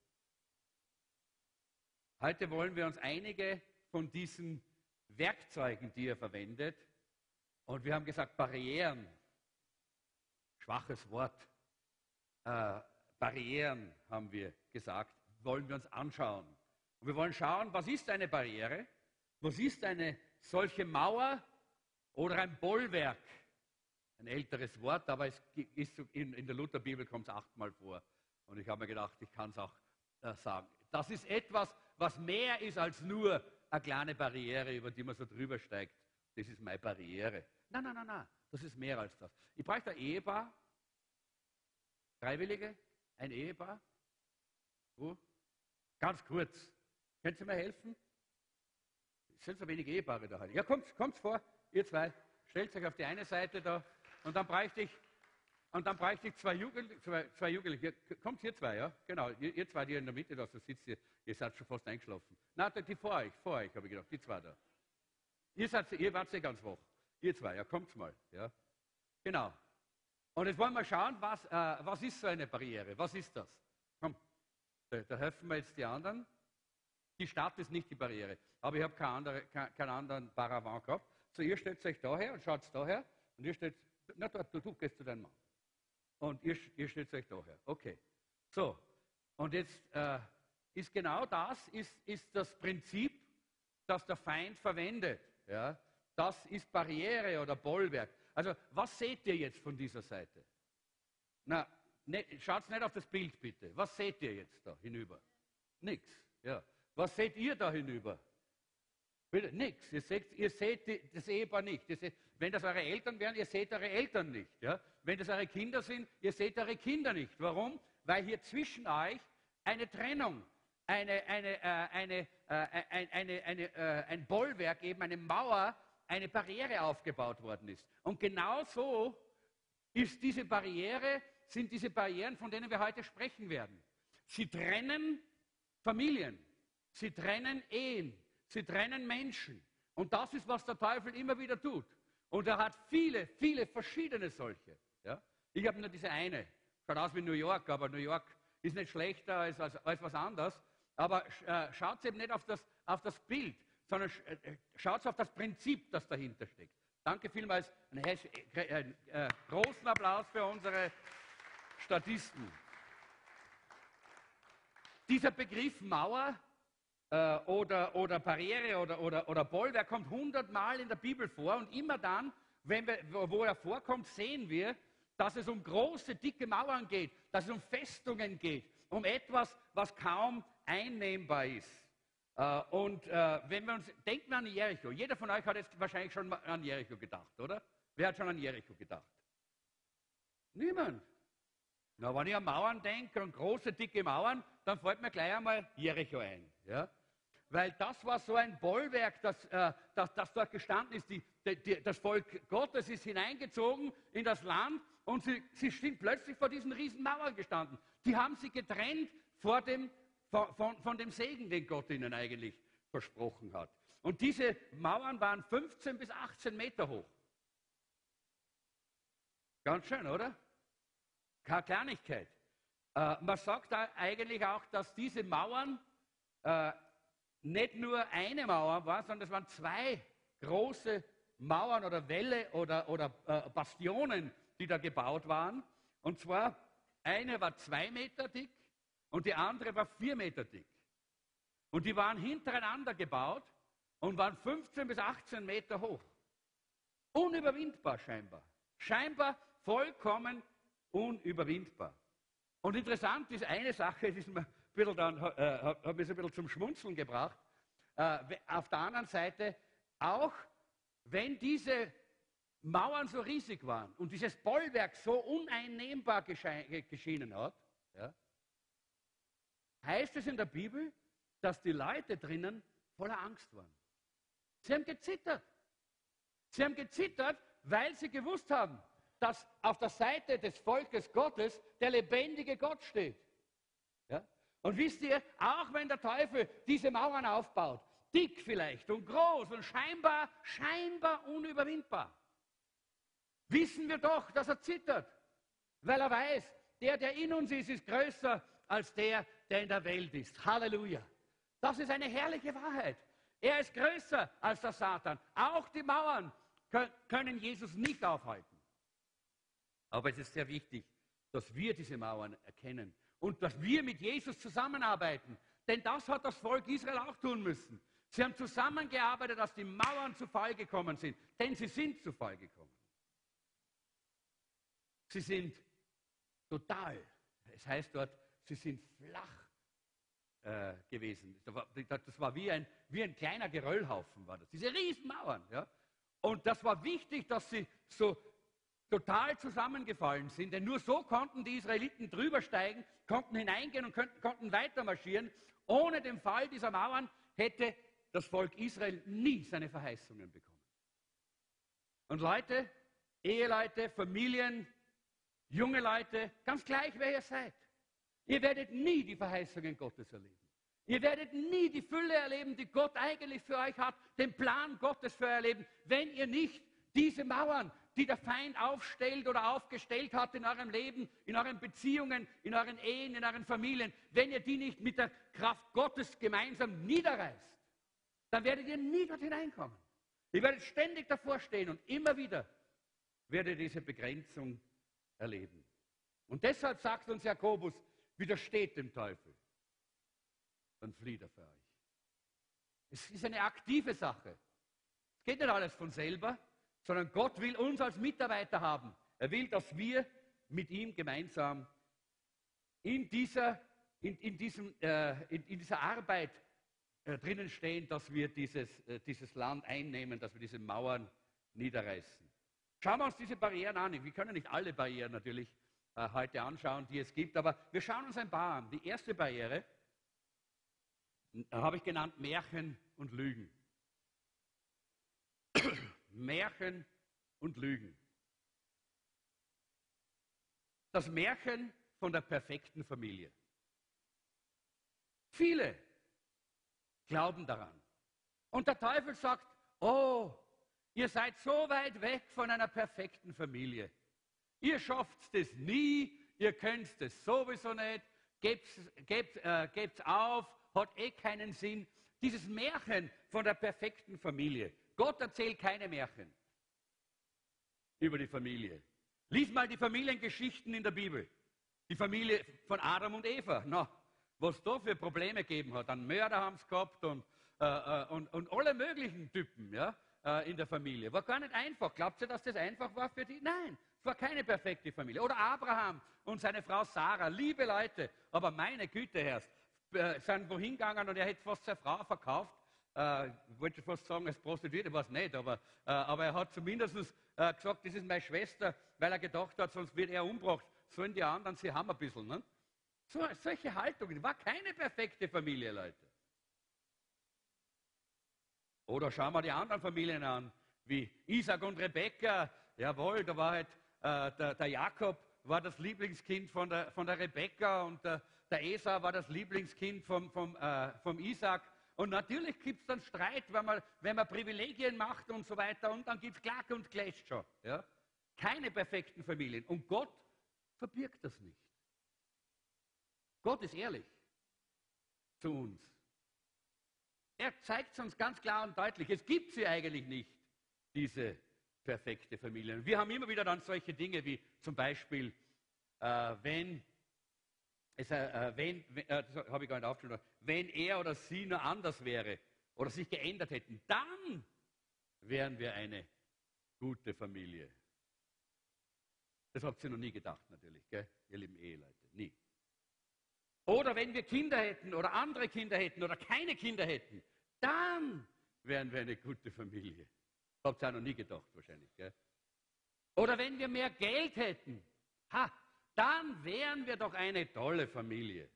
Heute wollen wir uns einige von diesen Werkzeugen, die er verwendet, und wir haben gesagt, Barrieren, schwaches Wort, Barrieren haben wir gesagt, wollen wir uns anschauen. Und wir wollen schauen, was ist eine Barriere, was ist eine solche Mauer oder ein Bollwerk. Ein älteres Wort, aber es ist in der Lutherbibel kommt es 8-mal vor. Und ich habe mir gedacht, ich kann es auch sagen. Das ist etwas, was mehr ist als nur eine kleine Barriere, über die man so drüber steigt. Das ist meine Barriere. Nein, das ist mehr als das. Ich brauche ein Ehepaar, Freiwillige, ein Ehepaar. Wo? Ganz kurz. Können Sie mir helfen? Es sind so wenige Ehepaare da heute. Ja, kommt vor, ihr zwei. Stellt euch auf die eine Seite da. Und dann bräuchte ich zwei Jugendliche. Kommt hier zwei, ja? Genau, ihr zwei, die in der Mitte da so sitzt, ihr seid schon fast eingeschlafen. Nein, die vor euch, habe ich gedacht, die zwei da. Ihr wart ja ganz wach. Ihr zwei, ja, kommt mal. Ja? Genau. Und jetzt wollen wir schauen, was ist so eine Barriere? Was ist das? Komm, da helfen wir jetzt die anderen. Die Stadt ist nicht die Barriere, aber ich habe keinen anderen Paravent gehabt. So, ihr stellt euch daher und schaut daher und ihr stellt, na dort, du gehst zu deinem Mann. Und ihr stellt euch daher. Okay. So, Und jetzt ist genau das ist das Prinzip, das der Feind verwendet. Ja? Das ist Barriere oder Bollwerk. Also was seht ihr jetzt von dieser Seite? Na, ne, schaut nicht auf das Bild bitte. Was seht ihr jetzt da hinüber? Nichts. Ja. Was seht ihr da hinüber? Bitte, nichts. Ihr seht das Ehepaar nicht. Wenn das eure Eltern wären, ihr seht eure Eltern nicht. Ja? Wenn das eure Kinder sind, ihr seht eure Kinder nicht. Warum? Weil hier zwischen euch eine Trennung, ein Bollwerk, eben eine Mauer, eine Barriere aufgebaut worden ist. Und genau so sind diese Barrieren, von denen wir heute sprechen werden. Sie trennen Familien, sie trennen Ehen, sie trennen Menschen. Und das ist, was der Teufel immer wieder tut. Und er hat viele, viele verschiedene solche. Ja? Ich habe nur diese eine. Schaut aus wie New York, aber New York ist nicht schlechter als was anderes. Aber schaut eben nicht auf das Bild, sondern schaut auf das Prinzip, das dahinter steckt. Danke vielmals. Einen großen Applaus für unsere Statisten. Dieser Begriff Mauer oder Barriere oder Bollwerk kommt 100-mal in der Bibel vor und immer dann, wo er vorkommt, sehen wir, dass es um große, dicke Mauern geht, dass es um Festungen geht, um etwas, was kaum einnehmbar ist. Wenn wir uns denken an Jericho, jeder von euch hat jetzt wahrscheinlich schon an Jericho gedacht, oder? Wer hat schon an Jericho gedacht? Niemand. Na, wenn ich an Mauern denke, an große, dicke Mauern, dann fällt mir gleich einmal Jericho ein. Ja? Weil das war so ein Bollwerk, das dort gestanden ist. Das Volk Gottes ist hineingezogen in das Land und sie sind plötzlich vor diesen riesen Mauern gestanden. Die haben sie getrennt von dem Segen, den Gott ihnen eigentlich versprochen hat. Und diese Mauern waren 15 bis 18 Meter hoch. Ganz schön, oder? Keine Kleinigkeit. Man sagt da eigentlich auch, dass diese Mauern nicht nur eine Mauer waren, sondern es waren zwei große Mauern oder Wälle oder Bastionen, die da gebaut waren. Und zwar, eine war 2 Meter dick und die andere war 4 Meter dick. Und die waren hintereinander gebaut und waren 15 bis 18 Meter hoch. Unüberwindbar scheinbar. Scheinbar vollkommen unüberwindbar. Und interessant ist eine Sache, die hat mich so ein bisschen zum Schmunzeln gebracht. Auf der anderen Seite, auch wenn diese Mauern so riesig waren und dieses Bollwerk so uneinnehmbar geschienen hat, ja, heißt es in der Bibel, dass die Leute drinnen voller Angst waren. Sie haben gezittert. Sie haben gezittert, weil sie gewusst haben, dass auf der Seite des Volkes Gottes der lebendige Gott steht. Ja? Und wisst ihr, auch wenn der Teufel diese Mauern aufbaut, dick vielleicht und groß und scheinbar unüberwindbar, wissen wir doch, dass er zittert, weil er weiß, der in uns ist größer als der in der Welt ist. Halleluja. Das ist eine herrliche Wahrheit. Er ist größer als der Satan. Auch die Mauern können Jesus nicht aufhalten. Aber es ist sehr wichtig, dass wir diese Mauern erkennen und dass wir mit Jesus zusammenarbeiten. Denn das hat das Volk Israel auch tun müssen. Sie haben zusammengearbeitet, dass die Mauern zu Fall gekommen sind. Denn sie sind zu Fall gekommen. Sie sind total, es heißt dort, sie sind flach gewesen. Das war wie ein kleiner Geröllhaufen, war das. Diese Riesenmauern. Ja? Und das war wichtig, dass sie so total zusammengefallen sind, denn nur so konnten die Israeliten drüber steigen, konnten hineingehen und konnten weiter marschieren. Ohne den Fall dieser Mauern hätte das Volk Israel nie seine Verheißungen bekommen. Und Leute, Eheleute, Familien, junge Leute, ganz gleich, wer ihr seid, ihr werdet nie die Verheißungen Gottes erleben. Ihr werdet nie die Fülle erleben, die Gott eigentlich für euch hat, den Plan Gottes für euer Leben, wenn ihr nicht diese Mauern, die der Feind aufstellt oder aufgestellt hat in eurem Leben, in euren Beziehungen, in euren Ehen, in euren Familien, wenn ihr die nicht mit der Kraft Gottes gemeinsam niederreißt, dann werdet ihr nie dort hineinkommen. Ihr werdet ständig davor stehen und immer wieder werdet ihr diese Begrenzung erleben. Und deshalb sagt uns Jakobus, widersteht dem Teufel, dann flieht er für euch. Es ist eine aktive Sache. Es geht nicht alles von selber, sondern Gott will uns als Mitarbeiter haben. Er will, dass wir mit ihm gemeinsam in dieser Arbeit drinnen stehen, dass wir dieses Land einnehmen, dass wir diese Mauern niederreißen. Schauen wir uns diese Barrieren an. Wir können nicht alle Barrieren natürlich heute anschauen, die es gibt, aber wir schauen uns ein paar an. Die erste Barriere habe ich genannt Märchen und Lügen. Märchen und Lügen. Das Märchen von der perfekten Familie. Viele glauben daran. Und der Teufel sagt, oh, ihr seid so weit weg von einer perfekten Familie. Ihr schafft es nie, ihr könnt es sowieso nicht, gebt's auf, hat eh keinen Sinn. Dieses Märchen von der perfekten Familie. Gott erzählt keine Märchen über die Familie. Lies mal die Familiengeschichten in der Bibel. Die Familie von Adam und Eva. Na, was da für Probleme gegeben hat. Einen Mörder haben sie gehabt und alle möglichen Typen, ja, in der Familie. War gar nicht einfach. Glaubt ihr, dass das einfach war für die? Nein, es war keine perfekte Familie. Oder Abraham und seine Frau Sarah, liebe Leute, aber meine Güte, Herrst, sind wohin gegangen und er hätte fast seine Frau verkauft. Wollte fast sagen, als Prostituierte war es nicht, aber er hat zumindest gesagt, das ist meine Schwester, weil er gedacht hat, sonst wird er umgebracht. Sollen die anderen, sie haben ein bisschen. Ne? Solche Haltungen, war keine perfekte Familie, Leute. Oder schauen wir die anderen Familien an, wie Isaac und Rebekka. Jawohl, da war halt der Jakob war das Lieblingskind von der Rebekka und der Esau war das Lieblingskind vom Isaac. Und natürlich gibt es dann Streit, wenn man Privilegien macht und so weiter. Und dann gibt es Klack und Clash schon. Ja? Keine perfekten Familien. Und Gott verbirgt das nicht. Gott ist ehrlich zu uns. Er zeigt es uns ganz klar und deutlich. Es gibt sie eigentlich nicht, diese perfekte Familie. Und wir haben immer wieder dann solche Dinge wie zum Beispiel, wenn er oder sie nur anders wäre oder sich geändert hätten, dann wären wir eine gute Familie. Das habt ihr noch nie gedacht natürlich, gell? Ihr lieben Eheleute, nie. Oder wenn wir Kinder hätten oder andere Kinder hätten oder keine Kinder hätten, dann wären wir eine gute Familie. Habt ihr auch noch nie gedacht wahrscheinlich, gell? Oder wenn wir mehr Geld hätten, dann wären wir doch eine tolle Familie.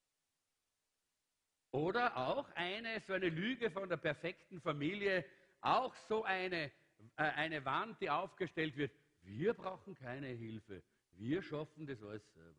Oder auch so eine Lüge von der perfekten Familie, auch so eine Wand, die aufgestellt wird. Wir brauchen keine Hilfe, wir schaffen das alles selber.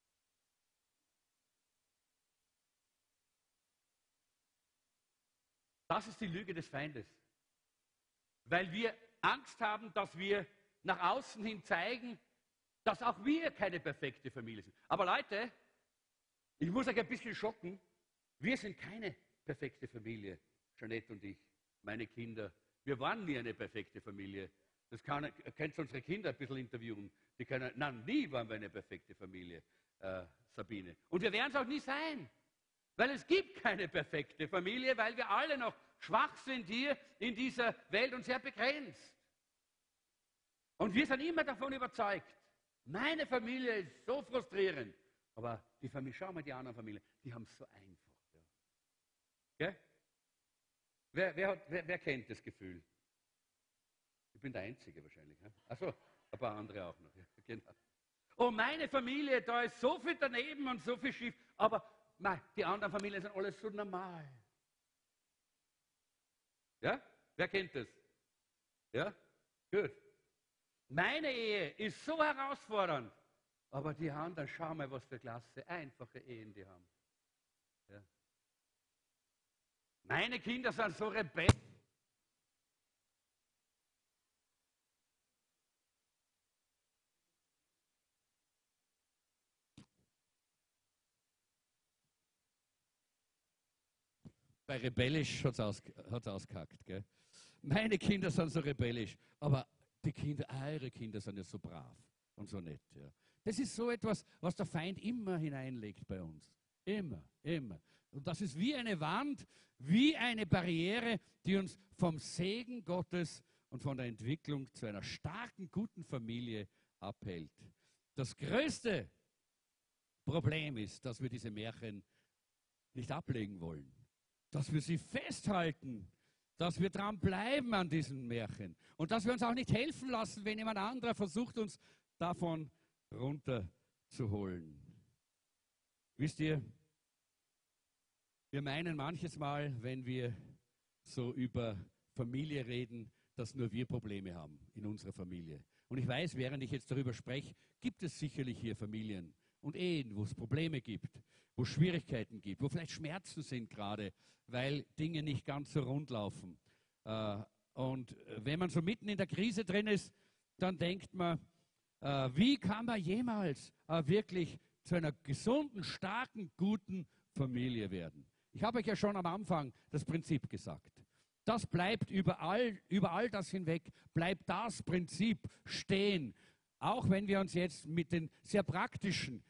Das ist die Lüge des Feindes. Weil wir Angst haben, dass wir nach außen hin zeigen, dass auch wir keine perfekte Familie sind. Aber Leute, ich muss euch ein bisschen schocken, wir sind keine perfekte Familie, Jeanette und ich, meine Kinder. Wir waren nie eine perfekte Familie. Könnt ihr unsere Kinder ein bisschen interviewen. Nie waren wir eine perfekte Familie, Sabine. Und wir werden es auch nie sein. Weil es gibt keine perfekte Familie, weil wir alle noch schwach sind hier in dieser Welt und sehr begrenzt. Und wir sind immer davon überzeugt, meine Familie ist so frustrierend. Aber die Familie, schau mal die anderen Familien, die haben es so einfach. Ja? Wer kennt das Gefühl? Ich bin der Einzige wahrscheinlich. Achso, ein paar andere auch noch. Ja, genau. Oh, meine Familie, da ist so viel daneben und so viel schief. Aber die anderen Familien sind alles so normal. Ja? Wer kennt das? Ja? Gut. Meine Ehe ist so herausfordernd. Aber die anderen, schau mal, was für klasse, einfache Ehen die haben. Ja? Meine Kinder sind so rebellisch. Bei rebellisch hat es ausgehackt. Gell? Meine Kinder sind so rebellisch, aber eure Kinder sind ja so brav und so nett. Ja. Das ist so etwas, was der Feind immer hineinlegt bei uns. Immer, immer. Und das ist wie eine Wand, wie eine Barriere, die uns vom Segen Gottes und von der Entwicklung zu einer starken, guten Familie abhält. Das größte Problem ist, dass wir diese Märchen nicht ablegen wollen, dass wir sie festhalten, dass wir dran bleiben an diesen Märchen und dass wir uns auch nicht helfen lassen, wenn jemand anderer versucht, uns davon runterzuholen. Wisst ihr, wir meinen manches Mal, wenn wir so über Familie reden, dass nur wir Probleme haben in unserer Familie. Und ich weiß, während ich jetzt darüber spreche, gibt es sicherlich hier Familien und Ehen, wo es Probleme gibt, wo es Schwierigkeiten gibt, wo vielleicht Schmerzen sind gerade, weil Dinge nicht ganz so rund laufen. Und wenn man so mitten in der Krise drin ist, dann denkt man, wie kann man jemals wirklich zu einer gesunden, starken, guten Familie werden? Ich habe euch ja schon am Anfang das Prinzip gesagt. Das bleibt über all das hinweg, bleibt das Prinzip stehen. Auch wenn wir uns jetzt mit den sehr praktischen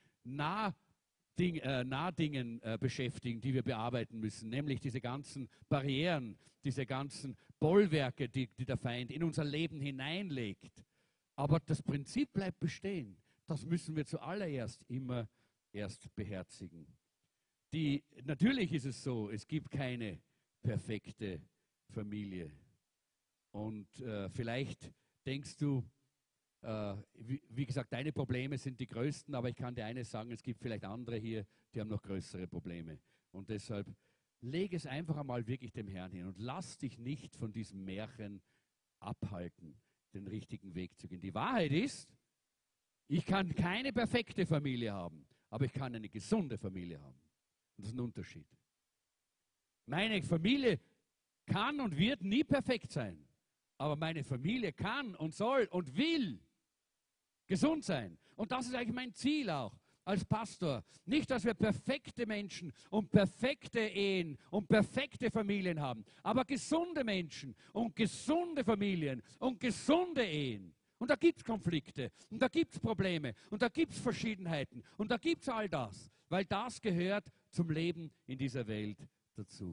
Nahdingen beschäftigen, die wir bearbeiten müssen, nämlich diese ganzen Barrieren, diese ganzen Bollwerke, die der Feind in unser Leben hineinlegt. Aber das Prinzip bleibt bestehen. Das müssen wir zuallererst immer erst beherzigen. Natürlich ist es so, es gibt keine perfekte Familie. Und vielleicht denkst du, wie gesagt, deine Probleme sind die größten, aber ich kann dir eines sagen, es gibt vielleicht andere hier, die haben noch größere Probleme. Und deshalb leg es einfach einmal wirklich dem Herrn hin und lass dich nicht von diesem Märchen abhalten, den richtigen Weg zu gehen. Die Wahrheit ist, ich kann keine perfekte Familie haben, aber ich kann eine gesunde Familie haben. Und das ist ein Unterschied. Meine Familie kann und wird nie perfekt sein, aber meine Familie kann und soll und will gesund sein. Und das ist eigentlich mein Ziel auch als Pastor. Nicht, dass wir perfekte Menschen und perfekte Ehen und perfekte Familien haben, aber gesunde Menschen und gesunde Familien und gesunde Ehen. Und da gibt es Konflikte und da gibt es Probleme und da gibt es Verschiedenheiten und da gibt es all das, weil das gehört zum Leben in dieser Welt dazu.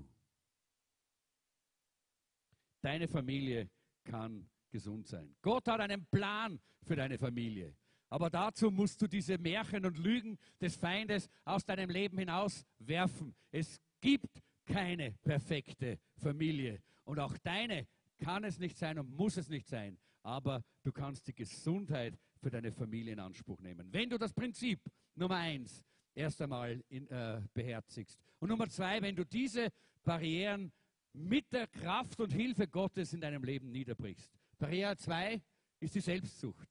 Deine Familie kann gesund sein. Gott hat einen Plan für deine Familie. Aber dazu musst du diese Märchen und Lügen des Feindes aus deinem Leben hinaus werfen. Es gibt keine perfekte Familie. Und auch deine kann es nicht sein und muss es nicht sein. Aber du kannst die Gesundheit für deine Familie in Anspruch nehmen. Wenn du das Prinzip Nummer 1 erst einmal beherzigst. Und Nummer 2, wenn du diese Barrieren mit der Kraft und Hilfe Gottes in deinem Leben niederbrichst. Barriere 2 ist die Selbstsucht.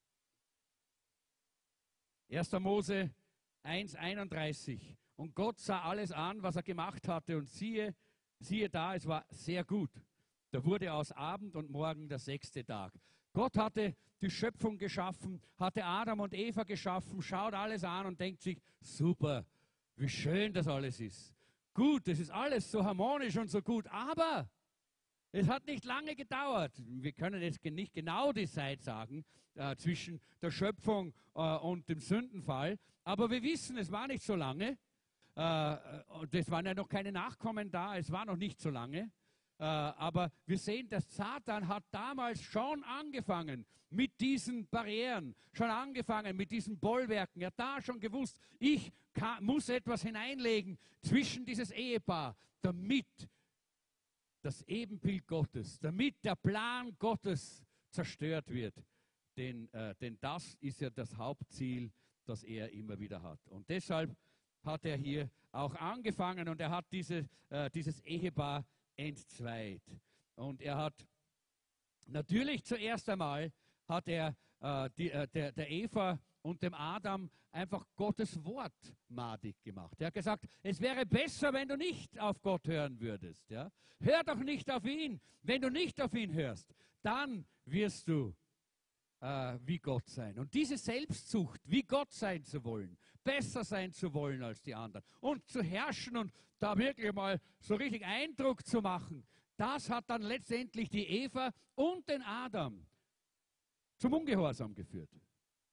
1. Mose 1,31. Und Gott sah alles an, was er gemacht hatte, und siehe da, es war sehr gut. Da wurde aus Abend und Morgen der 6. Tag. Gott hatte die Schöpfung geschaffen, hatte Adam und Eva geschaffen, schaut alles an und denkt sich, super, wie schön das alles ist. Gut, es ist alles so harmonisch und so gut, aber es hat nicht lange gedauert. Wir können jetzt nicht genau die Zeit sagen zwischen der Schöpfung und dem Sündenfall, aber wir wissen, es war nicht so lange. Es waren ja noch keine Nachkommen da, es war noch nicht so lange. Aber wir sehen, dass Satan hat damals schon angefangen mit diesen Barrieren, schon angefangen mit diesen Bollwerken. Er hat da schon gewusst, ich muss etwas hineinlegen zwischen dieses Ehepaar, damit das Ebenbild Gottes, damit der Plan Gottes zerstört wird. Denn das ist ja das Hauptziel, das er immer wieder hat. Und deshalb hat er hier auch angefangen und er hat dieses Ehepaar entzweit. Und er hat natürlich zuerst einmal hat er der Eva und dem Adam einfach Gottes Wort madig gemacht. Er hat gesagt, es wäre besser, wenn du nicht auf Gott hören würdest. Ja? Hör doch nicht auf ihn. Wenn du nicht auf ihn hörst, dann wirst du wie Gott sein. Und diese Selbstsucht, wie Gott sein zu wollen, besser sein zu wollen als die anderen und zu herrschen und da wirklich mal so richtig Eindruck zu machen, das hat dann letztendlich die Eva und den Adam zum Ungehorsam geführt.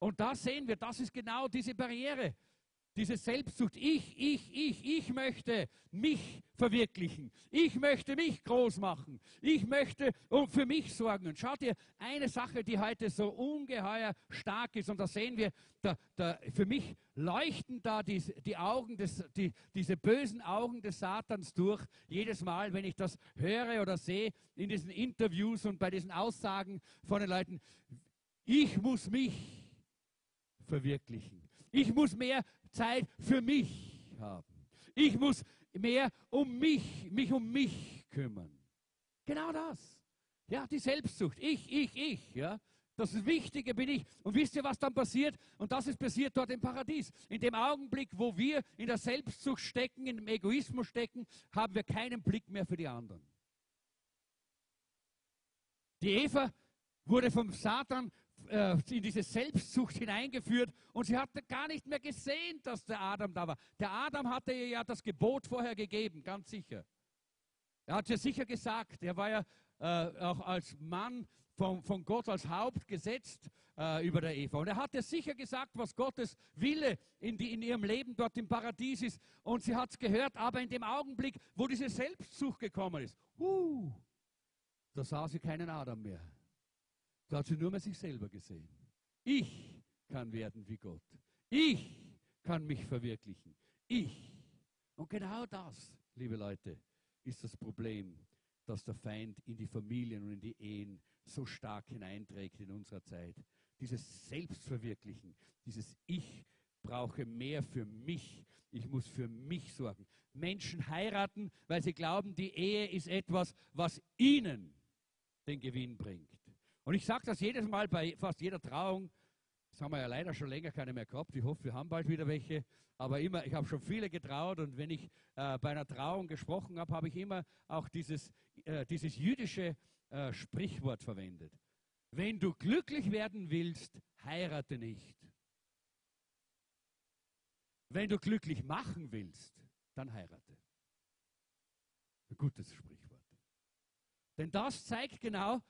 Und da sehen wir, das ist genau diese Barriere. Diese Selbstsucht, ich möchte mich verwirklichen. Ich möchte mich groß machen. Ich möchte für mich sorgen. Und schaut ihr, eine Sache, die heute so ungeheuer stark ist, und da sehen wir, für mich leuchten da die Augen diese bösen Augen des Satans durch, jedes Mal, wenn ich das höre oder sehe in diesen Interviews und bei diesen Aussagen von den Leuten. Ich muss mich verwirklichen. Ich muss mehr Zeit für mich haben. Ich muss mehr mich um mich kümmern. Genau das. Ja, die Selbstsucht. Ich. Ja. Das Wichtige bin ich. Und wisst ihr, was dann passiert? Und das ist passiert dort im Paradies. In dem Augenblick, wo wir in der Selbstsucht stecken, in dem Egoismus stecken, haben wir keinen Blick mehr für die anderen. Die Eva wurde vom Satan in diese Selbstsucht hineingeführt und sie hatte gar nicht mehr gesehen, dass der Adam da war. Der Adam hatte ihr ja das Gebot vorher gegeben, ganz sicher. Er hat ja sicher gesagt, er war ja auch als Mann von Gott als Haupt gesetzt über der Eva. Und er hat ja sicher gesagt, was Gottes Wille in ihrem Leben dort im Paradies ist. Und sie hat es gehört, aber in dem Augenblick, wo diese Selbstsucht gekommen ist, da sah sie keinen Adam mehr. Da hat sie nur mehr sich selber gesehen. Ich kann werden wie Gott. Ich kann mich verwirklichen. Ich. Und genau das, liebe Leute, ist das Problem, das der Feind in die Familien und in die Ehen so stark hineinträgt in unserer Zeit. Dieses Selbstverwirklichen, dieses Ich brauche mehr für mich. Ich muss für mich sorgen. Menschen heiraten, weil sie glauben, die Ehe ist etwas, was ihnen den Gewinn bringt. Und ich sage das jedes Mal bei fast jeder Trauung. Das haben wir ja leider schon länger keine mehr gehabt. Ich hoffe, wir haben bald wieder welche. Aber immer, ich habe schon viele getraut und wenn ich bei einer Trauung gesprochen habe, habe ich immer auch dieses jüdische Sprichwort verwendet. Wenn du glücklich werden willst, heirate nicht. Wenn du glücklich machen willst, dann heirate. Ein gutes Sprichwort. Denn das zeigt genau,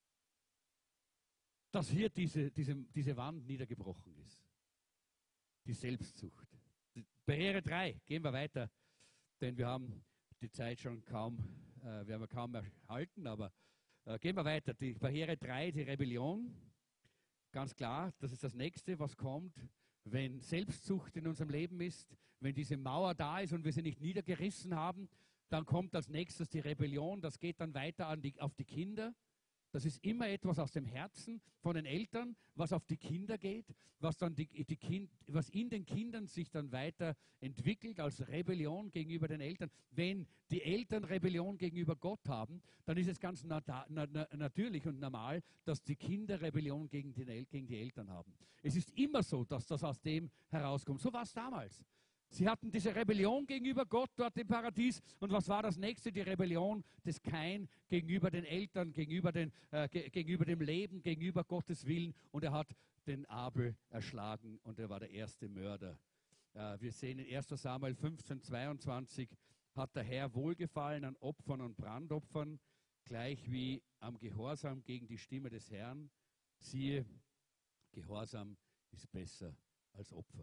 dass hier diese Wand niedergebrochen ist. Die Selbstsucht. Barriere 3, gehen wir weiter, denn wir haben die Zeit schon kaum erhalten, aber gehen wir weiter. Die Barriere 3, die Rebellion. Ganz klar, das ist das Nächste, was kommt, wenn Selbstsucht in unserem Leben ist, wenn diese Mauer da ist und wir sie nicht niedergerissen haben, dann kommt als nächstes die Rebellion, das geht dann weiter auf die Kinder. Das ist immer etwas aus dem Herzen von den Eltern, was auf die Kinder geht, was in den Kindern sich dann weiterentwickelt als Rebellion gegenüber den Eltern. Wenn die Eltern Rebellion gegenüber Gott haben, dann ist es ganz natürlich und normal, dass die Kinder Rebellion gegen die Eltern haben. Es ist immer so, dass das aus dem herauskommt. So war es damals. Sie hatten diese Rebellion gegenüber Gott dort im Paradies. Und was war das nächste? Die Rebellion des Kain gegenüber den Eltern, gegenüber dem Leben, gegenüber Gottes Willen. Und er hat den Abel erschlagen und er war der erste Mörder. Wir sehen in 1. Samuel 15, 22, hat der Herr wohlgefallen an Opfern und Brandopfern, gleich wie am Gehorsam gegen die Stimme des Herrn. Siehe, Gehorsam ist besser als Opfer.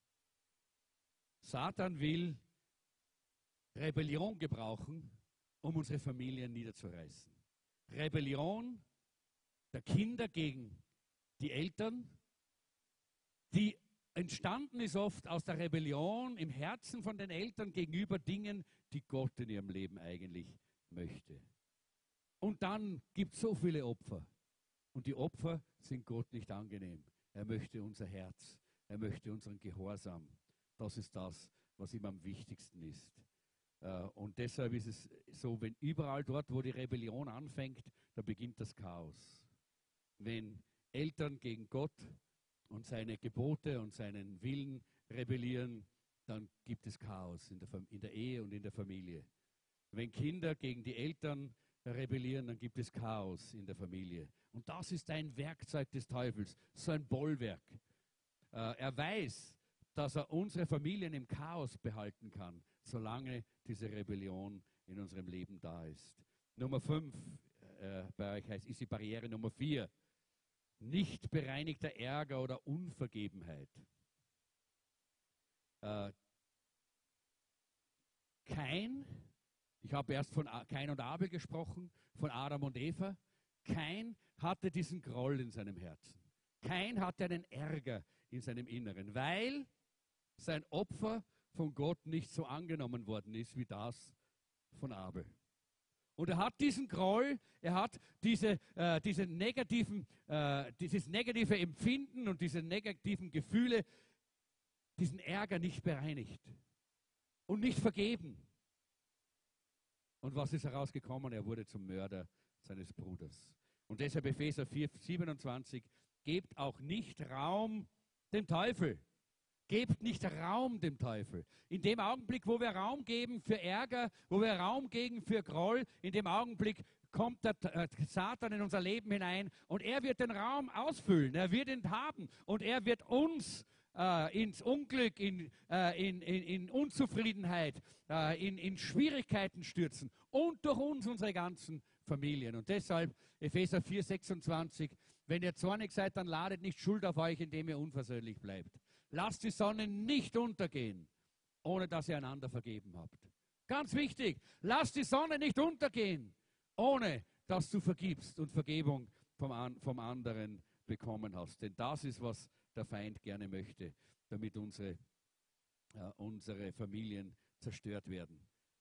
Satan will Rebellion gebrauchen, um unsere Familien niederzureißen. Rebellion der Kinder gegen die Eltern, die entstanden ist oft aus der Rebellion im Herzen von den Eltern gegenüber Dingen, die Gott in ihrem Leben eigentlich möchte. Und dann gibt es so viele Opfer. Und die Opfer sind Gott nicht angenehm. Er möchte unser Herz, er möchte unseren Gehorsam. Das ist das, was ihm am wichtigsten ist. Und deshalb ist es so, wenn überall dort, wo die Rebellion anfängt, da beginnt das Chaos. Wenn Eltern gegen Gott und seine Gebote und seinen Willen rebellieren, dann gibt es Chaos in der Ehe und in der Familie. Wenn Kinder gegen die Eltern rebellieren, dann gibt es Chaos in der Familie. Und das ist ein Werkzeug des Teufels, so ein Bollwerk. Er weiß, dass er unsere Familien im Chaos behalten kann, solange diese Rebellion in unserem Leben da ist. Nummer 5 bei euch ist die Barriere Nummer 4. nicht bereinigter Ärger oder Unvergebenheit. Kain, ich habe erst von Kain und Abel gesprochen, von Adam und Eva. Kain hatte diesen Groll in seinem Herzen. Kain hatte einen Ärger in seinem Inneren, weil sein Opfer von Gott nicht so angenommen worden ist wie das von Abel. Und er hat diesen Groll, er hat dieses negative Empfinden und diese negativen Gefühle, diesen Ärger nicht bereinigt und nicht vergeben. Und was ist herausgekommen? Er wurde zum Mörder seines Bruders. Und deshalb Epheser 4,27, gebt auch nicht Raum dem Teufel. Gebt nicht Raum dem Teufel. In dem Augenblick, wo wir Raum geben für Ärger, wo wir Raum geben für Groll, in dem Augenblick kommt der Satan in unser Leben hinein und er wird den Raum ausfüllen, er wird ihn haben und er wird uns ins Unglück, in Unzufriedenheit, in Schwierigkeiten stürzen und durch uns unsere ganzen Familien. Und deshalb Epheser 4,26, wenn ihr zornig seid, dann ladet nicht Schuld auf euch, indem ihr unversöhnlich bleibt. Lasst die Sonne nicht untergehen, ohne dass ihr einander vergeben habt. Ganz wichtig, lasst die Sonne nicht untergehen, ohne dass du vergibst und Vergebung vom anderen bekommen hast. Denn das ist, was der Feind gerne möchte, damit unsere Familien zerstört werden.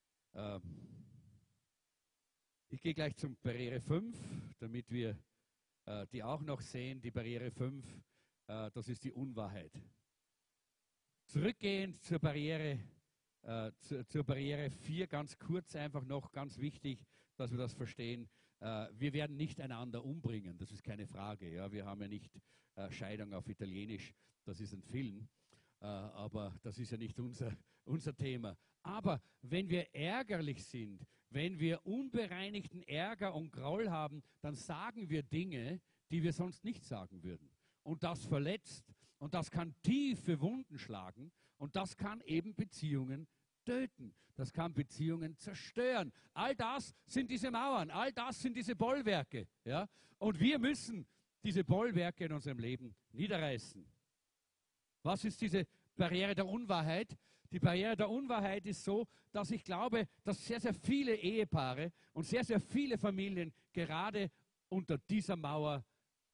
Ich gehe gleich zum Barriere 5, damit wir die auch noch sehen. Die Barriere 5, das ist die Unwahrheit. Zurückgehend zur Barriere 4, ganz kurz einfach noch, ganz wichtig, dass wir das verstehen. Wir werden nicht einander umbringen, das ist keine Frage. Ja? Wir haben ja nicht Scheidung auf Italienisch, das ist ein Film, aber das ist ja nicht unser Thema. Aber wenn wir ärgerlich sind, wenn wir unbereinigten Ärger und Groll haben, dann sagen wir Dinge, die wir sonst nicht sagen würden. Und das verletzt und das kann tiefe Wunden schlagen und das kann eben Beziehungen töten. Das kann Beziehungen zerstören. All das sind diese Mauern, all das sind diese Bollwerke. Ja? Und wir müssen diese Bollwerke in unserem Leben niederreißen. Was ist diese Barriere der Unwahrheit? Die Barriere der Unwahrheit ist so, dass ich glaube, dass sehr, sehr viele Ehepaare und sehr, sehr viele Familien gerade unter dieser Mauer,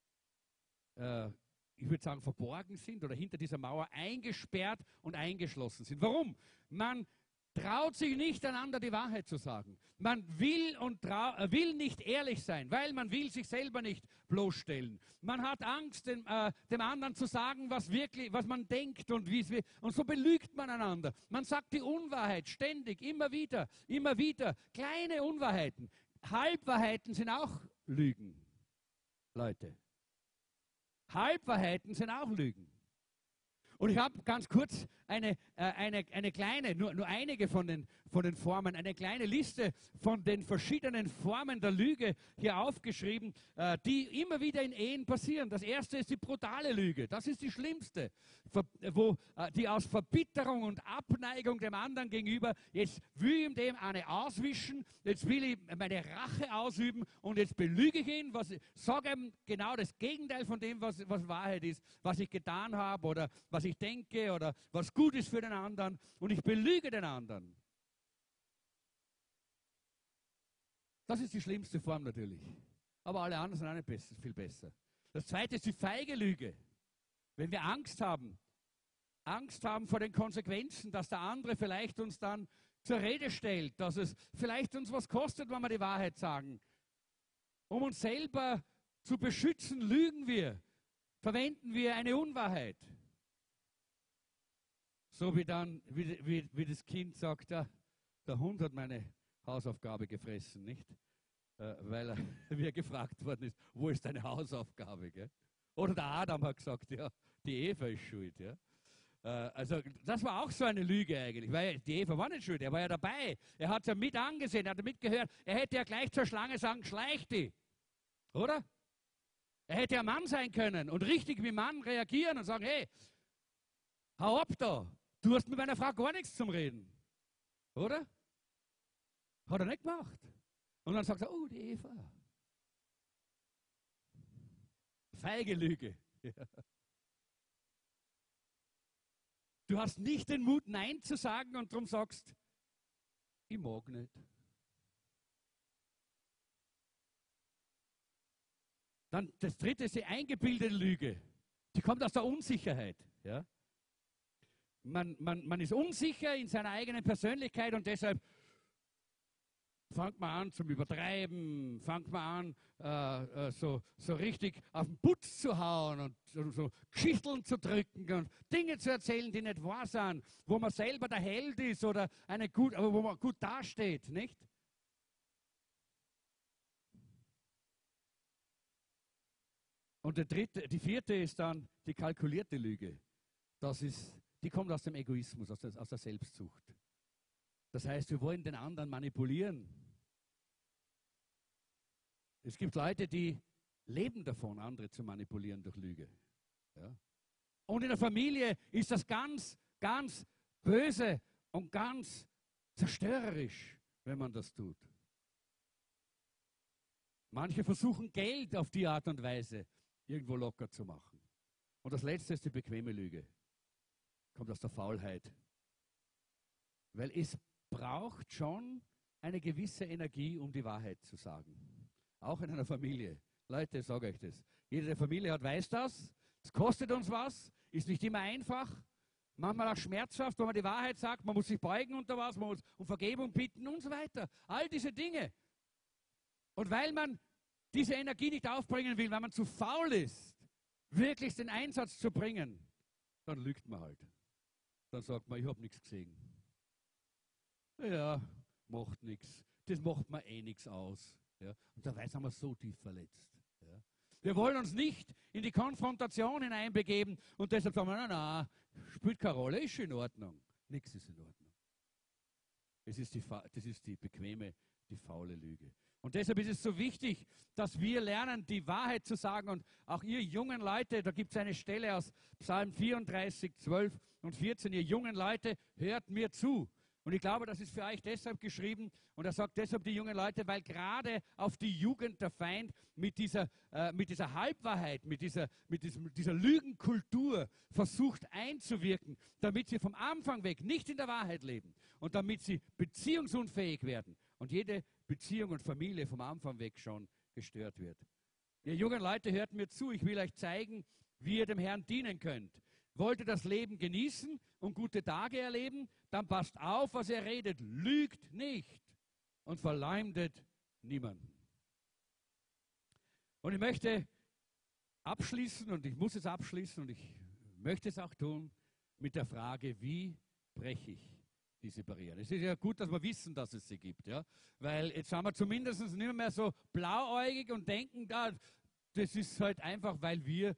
ich würde sagen, verborgen sind oder hinter dieser Mauer eingesperrt und eingeschlossen sind. Warum? Man traut sich nicht, einander die Wahrheit zu sagen. Man will nicht ehrlich sein, weil man will sich selber nicht bloßstellen. Man hat Angst, dem anderen zu sagen, was man denkt und wie es wird. Und so belügt man einander. Man sagt die Unwahrheit ständig, immer wieder, kleine Unwahrheiten. Halbwahrheiten sind auch Lügen, Leute. Halbwahrheiten sind auch Lügen. Und ich habe ganz kurz eine kleine, nur einige von den Formen, eine kleine Liste von den verschiedenen Formen der Lüge hier aufgeschrieben, die immer wieder in Ehen passieren. Das erste ist die brutale Lüge. Das ist die schlimmste, die aus Verbitterung und Abneigung dem anderen gegenüber, jetzt will ich ihm dem eine auswischen, jetzt will ich meine Rache ausüben und jetzt belüge ich ihn, sage ihm genau das Gegenteil von dem, was Wahrheit ist, was ich getan habe oder was ich denke oder was gut ist für den anderen und ich belüge den anderen. Das ist die schlimmste Form natürlich. Aber alle anderen sind auch nicht viel besser. Das zweite ist die feige Lüge. Wenn wir Angst haben vor den Konsequenzen, dass der andere vielleicht uns dann zur Rede stellt, dass es vielleicht uns was kostet, wenn wir die Wahrheit sagen. Um uns selber zu beschützen, lügen wir, verwenden wir eine Unwahrheit. So wie das Kind sagt, ja, der Hund hat meine Hausaufgabe gefressen, nicht? Weil er gefragt worden ist, wo ist deine Hausaufgabe? Gell? Oder der Adam hat gesagt, ja, die Eva ist schuld. Ja? Also das war auch so eine Lüge eigentlich, weil die Eva war nicht schuld, er war ja dabei. Er hat es ja mit angesehen, er hat mitgehört. Er hätte ja gleich zur Schlange sagen, schleich die. Oder? Er hätte ja Mann sein können und richtig wie Mann reagieren und sagen, hey, hau ab da. Du hast mit meiner Frau gar nichts zum Reden. Oder? Hat er nicht gemacht. Und dann sagt er, oh, die Eva. Feige Lüge. Ja. Du hast nicht den Mut, Nein zu sagen und darum sagst, ich mag nicht. Dann das dritte ist die eingebildete Lüge. Die kommt aus der Unsicherheit. Ja? Man ist unsicher in seiner eigenen Persönlichkeit und deshalb fängt man an zum Übertreiben, fängt man an, so richtig auf den Putz zu hauen und so Geschichten zu drücken und Dinge zu erzählen, die nicht wahr sind, wo man selber der Held ist oder aber wo man gut dasteht, nicht? Und die vierte ist dann die kalkulierte Lüge. Die kommt aus dem Egoismus, aus der Selbstsucht. Das heißt, wir wollen den anderen manipulieren. Es gibt Leute, die leben davon, andere zu manipulieren durch Lüge. Ja? Und in der Familie ist das ganz, ganz böse und ganz zerstörerisch, wenn man das tut. Manche versuchen Geld auf die Art und Weise irgendwo locker zu machen. Und das Letzte ist die bequeme Lüge. Kommt aus der Faulheit. Weil es braucht schon eine gewisse Energie, um die Wahrheit zu sagen. Auch in einer Familie. Leute, ich sage euch das. Jeder, der Familie hat, weiß das. Es kostet uns was, ist nicht immer einfach. Manchmal auch schmerzhaft, wenn man die Wahrheit sagt. Man muss sich beugen unter was, man muss um Vergebung bitten und so weiter. All diese Dinge. Und weil man diese Energie nicht aufbringen will, weil man zu faul ist, wirklich den Einsatz zu bringen, dann lügt man halt. Dann sagt man, ich habe nichts gesehen. Ja, macht nichts. Das macht mir eh nichts aus. Ja? Und dabei sind wir so tief verletzt. Ja? Wir wollen uns nicht in die Konfrontation hineinbegeben und deshalb sagen wir, na, spielt keine Rolle, ist schon in Ordnung. Nichts ist in Ordnung. Das ist die bequeme, die faule Lüge. Und deshalb ist es so wichtig, dass wir lernen, die Wahrheit zu sagen. Und auch ihr jungen Leute, da gibt es eine Stelle aus Psalm 34, 12 und 14. Ihr jungen Leute, hört mir zu. Und ich glaube, das ist für euch deshalb geschrieben. Und er sagt deshalb die jungen Leute, weil gerade auf die Jugend der Feind mit dieser Halbwahrheit, mit dieser Lügenkultur versucht einzuwirken, damit sie vom Anfang weg nicht in der Wahrheit leben und damit sie beziehungsunfähig werden. Und jede Beziehung und Familie vom Anfang weg schon gestört wird. Ihr jungen Leute, hört mir zu, ich will euch zeigen, wie ihr dem Herrn dienen könnt. Wollt ihr das Leben genießen und gute Tage erleben, dann passt auf, was ihr redet, lügt nicht und verleumdet niemanden. Und ich möchte abschließen und ich muss es abschließen und ich möchte es auch tun mit der Frage, wie breche ich diese Barrieren. Es ist ja gut, dass wir wissen, dass es sie gibt, ja? Weil jetzt sind wir zumindest nicht mehr so blauäugig und denken, das ist halt einfach, weil wir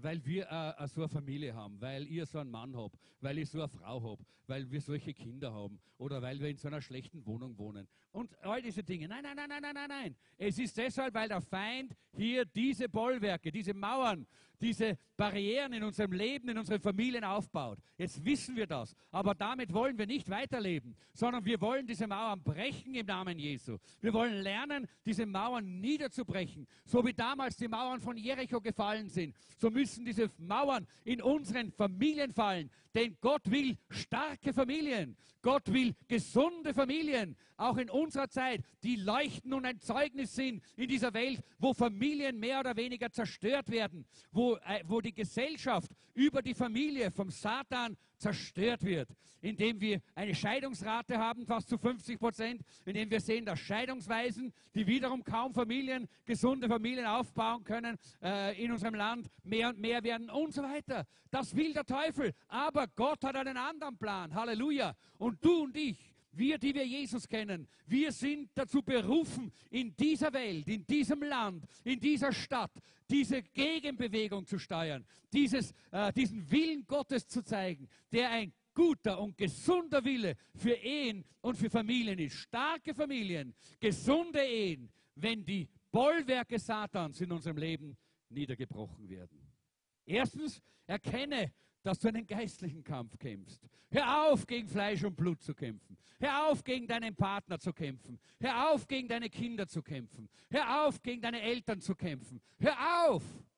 so eine Familie haben, weil ihr so einen Mann habt, weil ich so eine Frau habe, weil wir solche Kinder haben oder weil wir in so einer schlechten Wohnung wohnen und all diese Dinge. Nein, nein, nein, nein, nein, nein, nein. Es ist deshalb, weil der Feind hier diese Bollwerke, diese Mauern, diese Barrieren in unserem Leben, in unseren Familien aufbaut. Jetzt wissen wir das, aber damit wollen wir nicht weiterleben, sondern wir wollen diese Mauern brechen im Namen Jesu. Wir wollen lernen, diese Mauern niederzubrechen, so wie damals die Mauern von Jericho gefallen sind. So müssen diese Mauern in unseren Familien fallen, denn Gott will starke Familien. Gott will gesunde Familien, auch in unserer Zeit, die leuchten und ein Zeugnis sind in dieser Welt, wo Familien mehr oder weniger zerstört werden, wo die Gesellschaft über die Familie vom Satan zerstört wird, indem wir eine Scheidungsrate haben, fast zu 50%, indem wir sehen, dass Scheidungsweisen, die wiederum kaum gesunde Familien aufbauen können, in unserem Land mehr und mehr werden und so weiter. Das will der Teufel, aber Gott hat einen anderen Plan. Halleluja. Und du und ich, wir, die wir Jesus kennen, wir sind dazu berufen, in dieser Welt, in diesem Land, in dieser Stadt, diese Gegenbewegung zu steuern, diesen Willen Gottes zu zeigen, der ein guter und gesunder Wille für Ehen und für Familien ist. Starke Familien, gesunde Ehen, wenn die Bollwerke Satans in unserem Leben niedergebrochen werden. Erstens, erkenne, dass du einen geistlichen Kampf kämpfst. Hör auf, gegen Fleisch und Blut zu kämpfen. Hör auf, gegen deinen Partner zu kämpfen. Hör auf, gegen deine Kinder zu kämpfen. Hör auf, gegen deine Eltern zu kämpfen. Hör auf!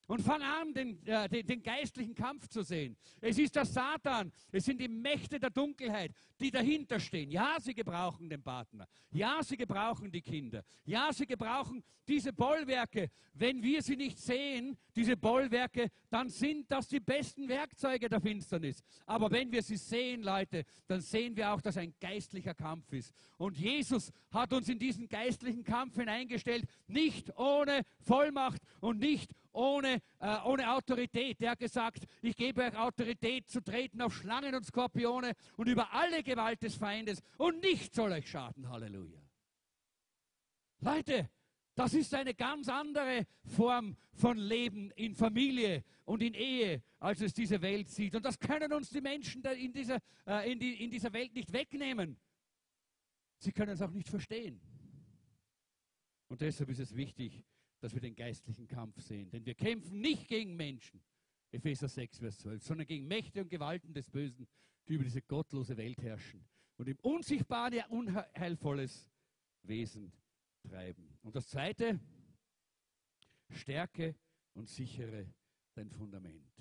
Und fang an, den geistlichen Kampf zu sehen. Es ist der Satan, es sind die Mächte der Dunkelheit, die dahinter stehen. Ja, sie gebrauchen den Partner. Ja, sie gebrauchen die Kinder. Ja, sie gebrauchen diese Bollwerke. Wenn wir sie nicht sehen, diese Bollwerke, dann sind das die besten Werkzeuge der Finsternis. Aber wenn wir sie sehen, Leute, dann sehen wir auch, dass ein geistlicher Kampf ist. Und Jesus hat uns in diesen geistlichen Kampf hineingestellt, nicht ohne Vollmacht und nicht ohne Autorität. Er hat gesagt, ich gebe euch Autorität zu treten auf Schlangen und Skorpione und über alle Gewalt des Feindes und nichts soll euch schaden. Halleluja. Leute, das ist eine ganz andere Form von Leben in Familie und in Ehe, als es diese Welt sieht. Und das können uns die Menschen in dieser Welt nicht wegnehmen. Sie können es auch nicht verstehen. Und deshalb ist es wichtig, dass wir den geistlichen Kampf sehen. Denn wir kämpfen nicht gegen Menschen, Epheser 6, Vers 12, sondern gegen Mächte und Gewalten des Bösen, die über diese gottlose Welt herrschen und im Unsichtbaren ihr unheilvolles Wesen treiben. Und das Zweite, stärke und sichere dein Fundament.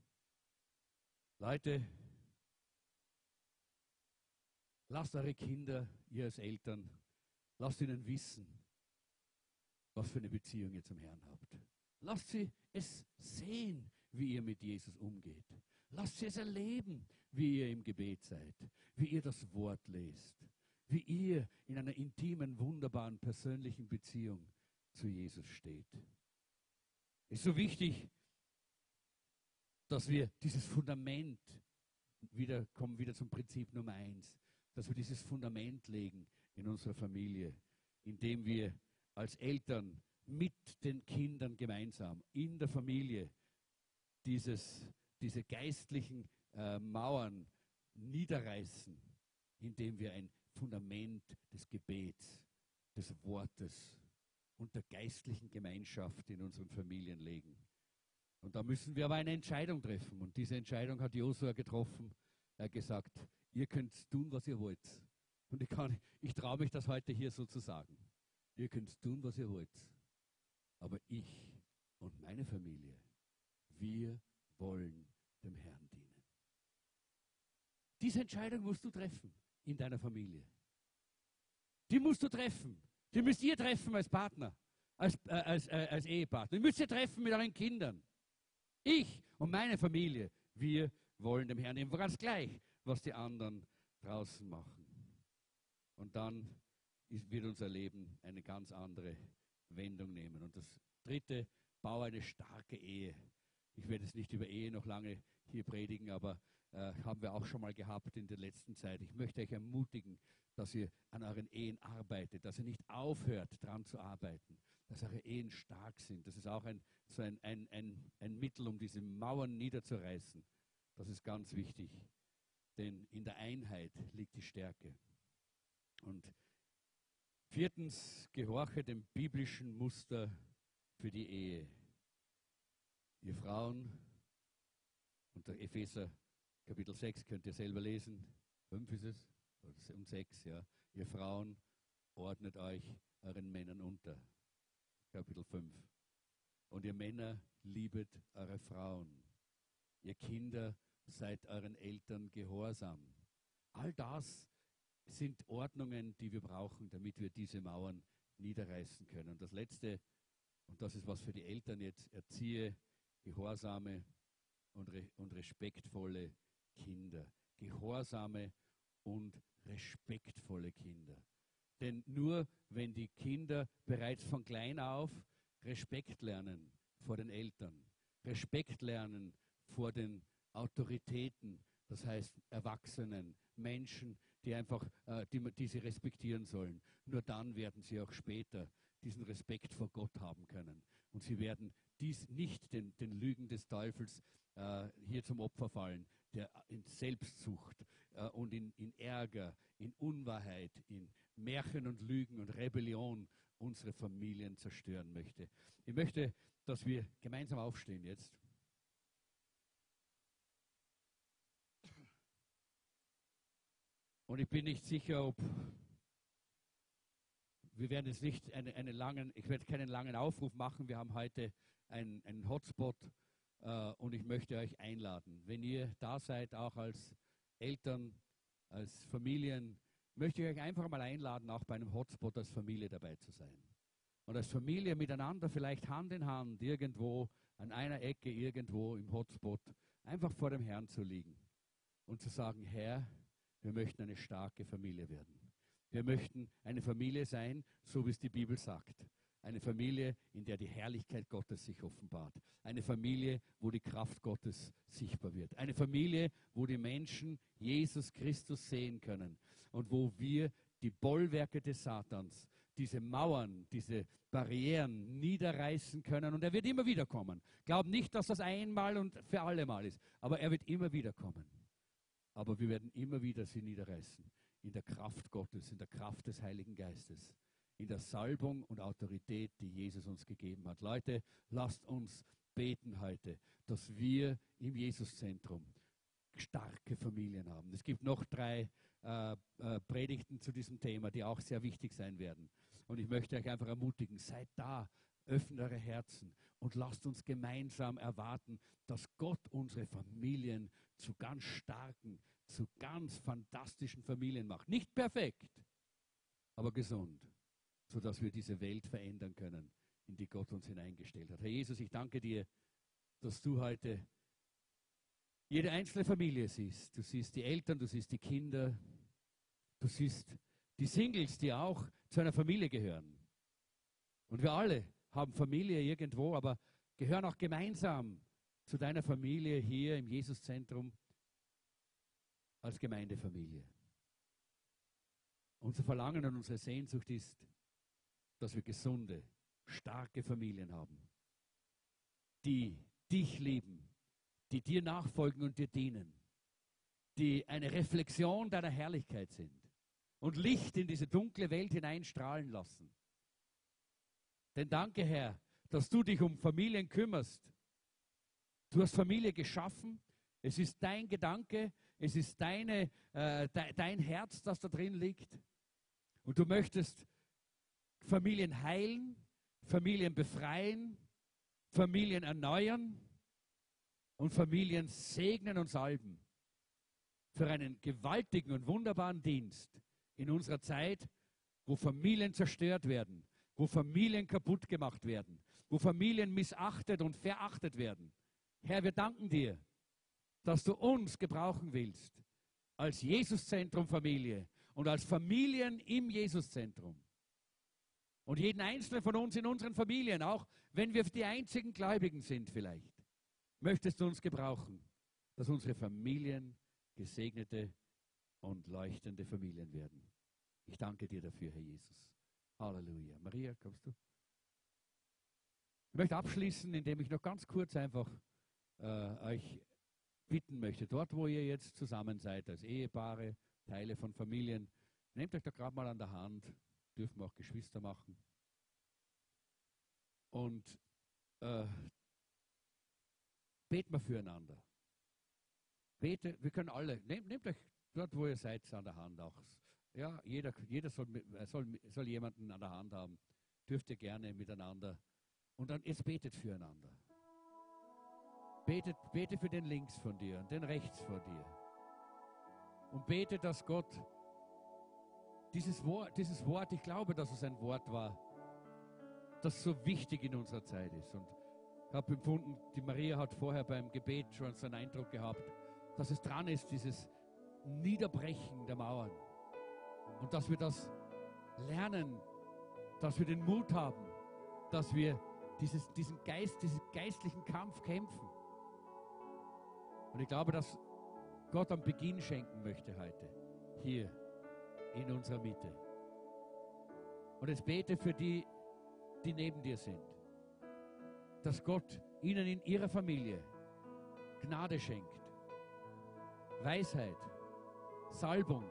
Leute, lasst eure Kinder, ihr als Eltern, lasst ihnen wissen, was für eine Beziehung ihr zum Herrn habt. Lasst sie es sehen, wie ihr mit Jesus umgeht. Lasst sie es erleben, wie ihr im Gebet seid, wie ihr das Wort lest, wie ihr in einer intimen, wunderbaren, persönlichen Beziehung zu Jesus steht. Es ist so wichtig, dass wir dieses Fundament, kommen wieder zum Prinzip Nummer 1, dass wir dieses Fundament legen in unserer Familie, indem wir als Eltern mit den Kindern gemeinsam in der Familie diese geistlichen Mauern niederreißen, indem wir ein Fundament des Gebets, des Wortes und der geistlichen Gemeinschaft in unseren Familien legen. Und da müssen wir aber eine Entscheidung treffen. Und diese Entscheidung hat Josua getroffen. Er hat gesagt, ihr könnt tun, was ihr wollt. Und ich traue mich das heute hier so zu sagen. Ihr könnt tun, was ihr wollt. Aber ich und meine Familie, wir wollen dem Herrn dienen. Diese Entscheidung musst du treffen in deiner Familie. Die musst du treffen. Die müsst ihr treffen als Partner, als Ehepartner. Die müsst ihr treffen mit euren Kindern. Ich und meine Familie, wir wollen dem Herrn dienen. Ganz gleich, was die anderen draußen machen. Und dann wird unser Leben eine ganz andere Wendung nehmen. Und das Dritte, baue eine starke Ehe. Ich werde es nicht über Ehe noch lange hier predigen, aber haben wir auch schon mal gehabt in der letzten Zeit. Ich möchte euch ermutigen, dass ihr an euren Ehen arbeitet, dass ihr nicht aufhört, daran zu arbeiten, dass eure Ehen stark sind. Das ist auch ein Mittel, um diese Mauern niederzureißen. Das ist ganz wichtig, denn in der Einheit liegt die Stärke. Und viertens, gehorche dem biblischen Muster für die Ehe. Ihr Frauen, unter Epheser Kapitel 6 könnt ihr selber lesen, 5 ist es, und 6, ja. Ihr Frauen, ordnet euch euren Männern unter. Kapitel 5. Und ihr Männer, liebet eure Frauen. Ihr Kinder, seid euren Eltern gehorsam. All das sind Ordnungen, die wir brauchen, damit wir diese Mauern niederreißen können. Und das Letzte, und das ist was für die Eltern jetzt, erziehe gehorsame und respektvolle Kinder. Gehorsame und respektvolle Kinder. Denn nur wenn die Kinder bereits von klein auf Respekt lernen vor den Eltern, Respekt lernen vor den Autoritäten, das heißt Erwachsenen, Menschen, die sie respektieren sollen. Nur dann werden sie auch später diesen Respekt vor Gott haben können. Und sie werden dies nicht den Lügen des Teufels hier zum Opfer fallen, der in Selbstsucht und in Ärger, in Unwahrheit, in Märchen und Lügen und Rebellion unsere Familien zerstören möchte. Ich möchte, dass wir gemeinsam aufstehen jetzt. Und ich bin nicht sicher, ob wir werden jetzt nicht ich werde keinen langen Aufruf machen. Wir haben heute einen Hotspot und ich möchte euch einladen. Wenn ihr da seid, auch als Eltern, als Familien, möchte ich euch einfach mal einladen, auch bei einem Hotspot als Familie dabei zu sein. Und als Familie miteinander vielleicht Hand in Hand irgendwo an einer Ecke irgendwo im Hotspot einfach vor dem Herrn zu liegen und zu sagen, Herr, wir möchten eine starke Familie werden. Wir möchten eine Familie sein, so wie es die Bibel sagt. Eine Familie, in der die Herrlichkeit Gottes sich offenbart. Eine Familie, wo die Kraft Gottes sichtbar wird. Eine Familie, wo die Menschen Jesus Christus sehen können und wo wir die Bollwerke des Satans, diese Mauern, diese Barrieren niederreißen können. Und er wird immer wieder kommen. Glaub nicht, dass das einmal und für alle Mal ist, aber er wird immer wieder kommen. Aber wir werden immer wieder sie niederreißen. In der Kraft Gottes, in der Kraft des Heiligen Geistes. In der Salbung und Autorität, die Jesus uns gegeben hat. Leute, lasst uns beten heute, dass wir im Jesuszentrum starke Familien haben. Es gibt noch 3 Predigten zu diesem Thema, die auch sehr wichtig sein werden. Und ich möchte euch einfach ermutigen, seid da, öffnet eure Herzen und lasst uns gemeinsam erwarten, dass Gott unsere Familien zu ganz starken, zu ganz fantastischen Familien macht. Nicht perfekt, aber gesund, sodass wir diese Welt verändern können, in die Gott uns hineingestellt hat. Herr Jesus, ich danke dir, dass du heute jede einzelne Familie siehst. Du siehst die Eltern, du siehst die Kinder, du siehst die Singles, die auch zu einer Familie gehören. Und wir alle haben Familie irgendwo, aber gehören auch gemeinsam zu deiner Familie hier im Jesuszentrum als Gemeindefamilie. Unser Verlangen und unsere Sehnsucht ist, dass wir gesunde, starke Familien haben, die dich lieben, die dir nachfolgen und dir dienen, die eine Reflexion deiner Herrlichkeit sind und Licht in diese dunkle Welt hineinstrahlen lassen. Denn danke, Herr, dass du dich um Familien kümmerst. Du hast Familie geschaffen, es ist dein Gedanke, es ist dein Herz, das da drin liegt. Und du möchtest Familien heilen, Familien befreien, Familien erneuern und Familien segnen und salben für einen gewaltigen und wunderbaren Dienst in unserer Zeit, wo Familien zerstört werden, wo Familien kaputt gemacht werden, wo Familien missachtet und verachtet werden. Herr, wir danken dir, dass du uns gebrauchen willst als Jesuszentrum Familie und als Familien im Jesuszentrum. Und jeden einzelnen von uns in unseren Familien, auch wenn wir die einzigen Gläubigen sind vielleicht, möchtest du uns gebrauchen, dass unsere Familien gesegnete und leuchtende Familien werden. Ich danke dir dafür, Herr Jesus. Halleluja. Maria, kommst du? Ich möchte abschließen, indem ich noch ganz kurz einfach euch bitten möchte, dort wo ihr jetzt zusammen seid, als Ehepaare, Teile von Familien, nehmt euch da gerade mal an der Hand, dürfen wir auch Geschwister machen. Und beten wir füreinander. Wir können alle, nehmt euch dort, wo ihr seid, an der Hand auch. Ja, jeder soll jemanden an der Hand haben. Dürft ihr gerne miteinander. Und dann jetzt betet füreinander. Bete für den links von dir und den rechts von dir. Und bete, dass Gott dieses Wort, ich glaube, dass es ein Wort war, das so wichtig in unserer Zeit ist. Und ich habe empfunden, die Maria hat vorher beim Gebet schon so einen Eindruck gehabt, dass es dran ist, dieses Niederbrechen der Mauern. Und dass wir das lernen, dass wir den Mut haben, dass wir diesen geistlichen Kampf kämpfen. Und ich glaube, dass Gott am Beginn schenken möchte heute, hier in unserer Mitte. Und jetzt bete für die, die neben dir sind, dass Gott ihnen in ihrer Familie Gnade schenkt, Weisheit, Salbung,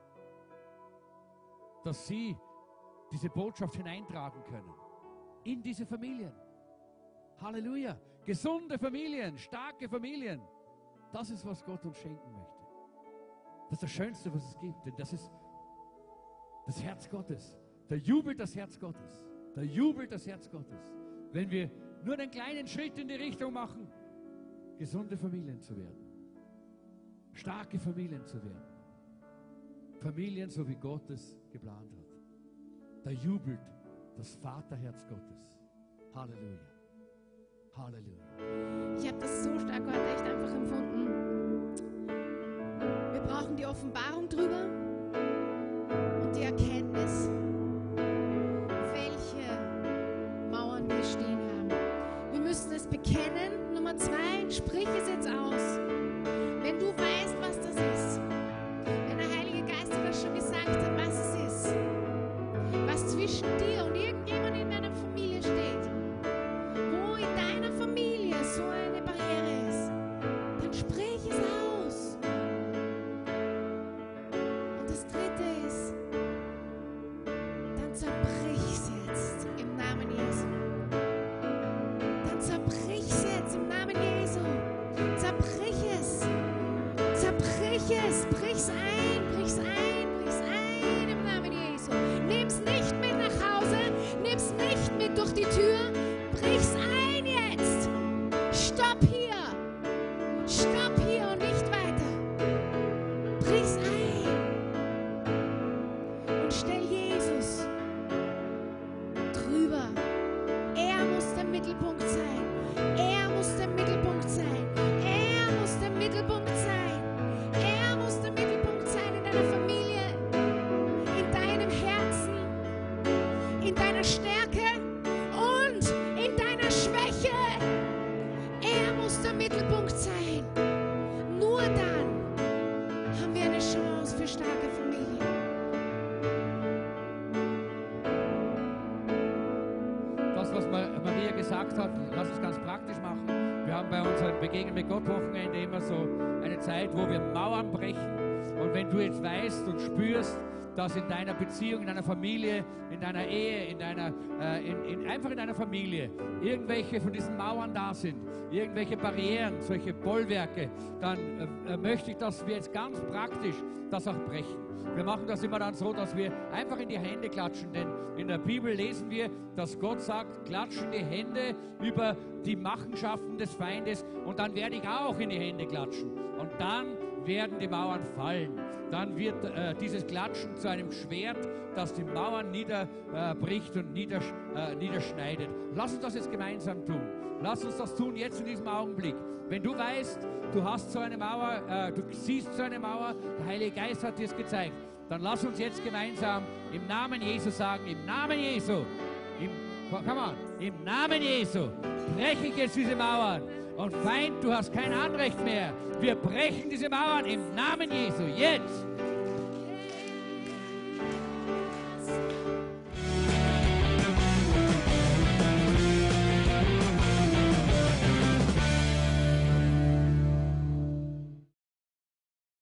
dass sie diese Botschaft hineintragen können in diese Familien. Halleluja! Gesunde Familien, starke Familien. Das ist, was Gott uns schenken möchte. Das ist das Schönste, was es gibt, denn das ist das Herz Gottes, Da jubelt das Herz Gottes. Da jubelt das Herz Gottes. Wenn wir nur einen kleinen Schritt in die Richtung machen, gesunde Familien zu werden. Starke Familien zu werden. Familien, so wie Gott es geplant hat. Da jubelt das Vaterherz Gottes. Halleluja. Halleluja. Ich habe das so stark heute echt einfach empfunden. Wir brauchen die Offenbarung drüber und die Erkenntnis, welche Mauern wir stehen haben. Wir müssen es bekennen. Nummer 2, sprich es jetzt aus. Wenn du weißt, was das ist, wenn der Heilige Geist dir das schon gesagt hat, was es ist, was zwischen dir und irgendjemand in deiner Familie steht, wo in deiner Familie so eine Barriere ist, dann sprich es aus. Und das Dritte ist, dann zerbrich es jetzt im Namen Jesu. Dann zerbrich es jetzt im Namen Jesu. Zerbrich es. Zerbrich es. Brich's ein. Brich's ein. Brich's ein im Namen Jesu. Nimm's nicht mit nach Hause. Nimm's nicht mit durch die Tür. Brich's ein jetzt. Stopp hier. Stopp hier und nicht weiter. Brich's ein. Und stell Jesus drüber. Er muss der Mittelpunkt sein. Er muss der Mittelpunkt sein. Er muss der Mittelpunkt sein. Er muss der Mittelpunkt sein in deiner Familie, in deinem Herzen, in deiner Stärke und in deiner Schwäche. Er muss der Mittelpunkt sein. Nur dann haben wir eine Chance für starke Familien. Das, was Maria gesagt hat, lass uns ganz praktisch machen. Wir haben bei unserem Begegnen mit Gott Wochenende immer so eine Zeit, wo wir Mauern brechen. Und wenn du jetzt weißt und spürst, dass in deiner Beziehung, in deiner Familie, in deiner Ehe, einfach in deiner Familie irgendwelche von diesen Mauern da sind, irgendwelche Barrieren, solche Bollwerke, dann möchte ich, dass wir jetzt ganz praktisch das auch brechen. Wir machen das immer dann so, dass wir einfach in die Hände klatschen, denn in der Bibel lesen wir, dass Gott sagt, klatschen die Hände über die Machenschaften des Feindes und dann werde ich auch in die Hände klatschen und dann werden die Mauern fallen. Dann wird dieses Klatschen zu einem Schwert, das die Mauern niederbricht und niederschneidet. Lass uns das jetzt gemeinsam tun. Lass uns das tun jetzt in diesem Augenblick. Wenn du weißt, du hast so eine Mauer, du siehst so eine Mauer, der Heilige Geist hat dir es gezeigt, dann lass uns jetzt gemeinsam im Namen Jesu sagen, im Namen Jesu, im Namen Jesu breche ich jetzt diese Mauern. Und Feind, du hast kein Anrecht mehr. Wir brechen diese Mauern im Namen Jesu. Jetzt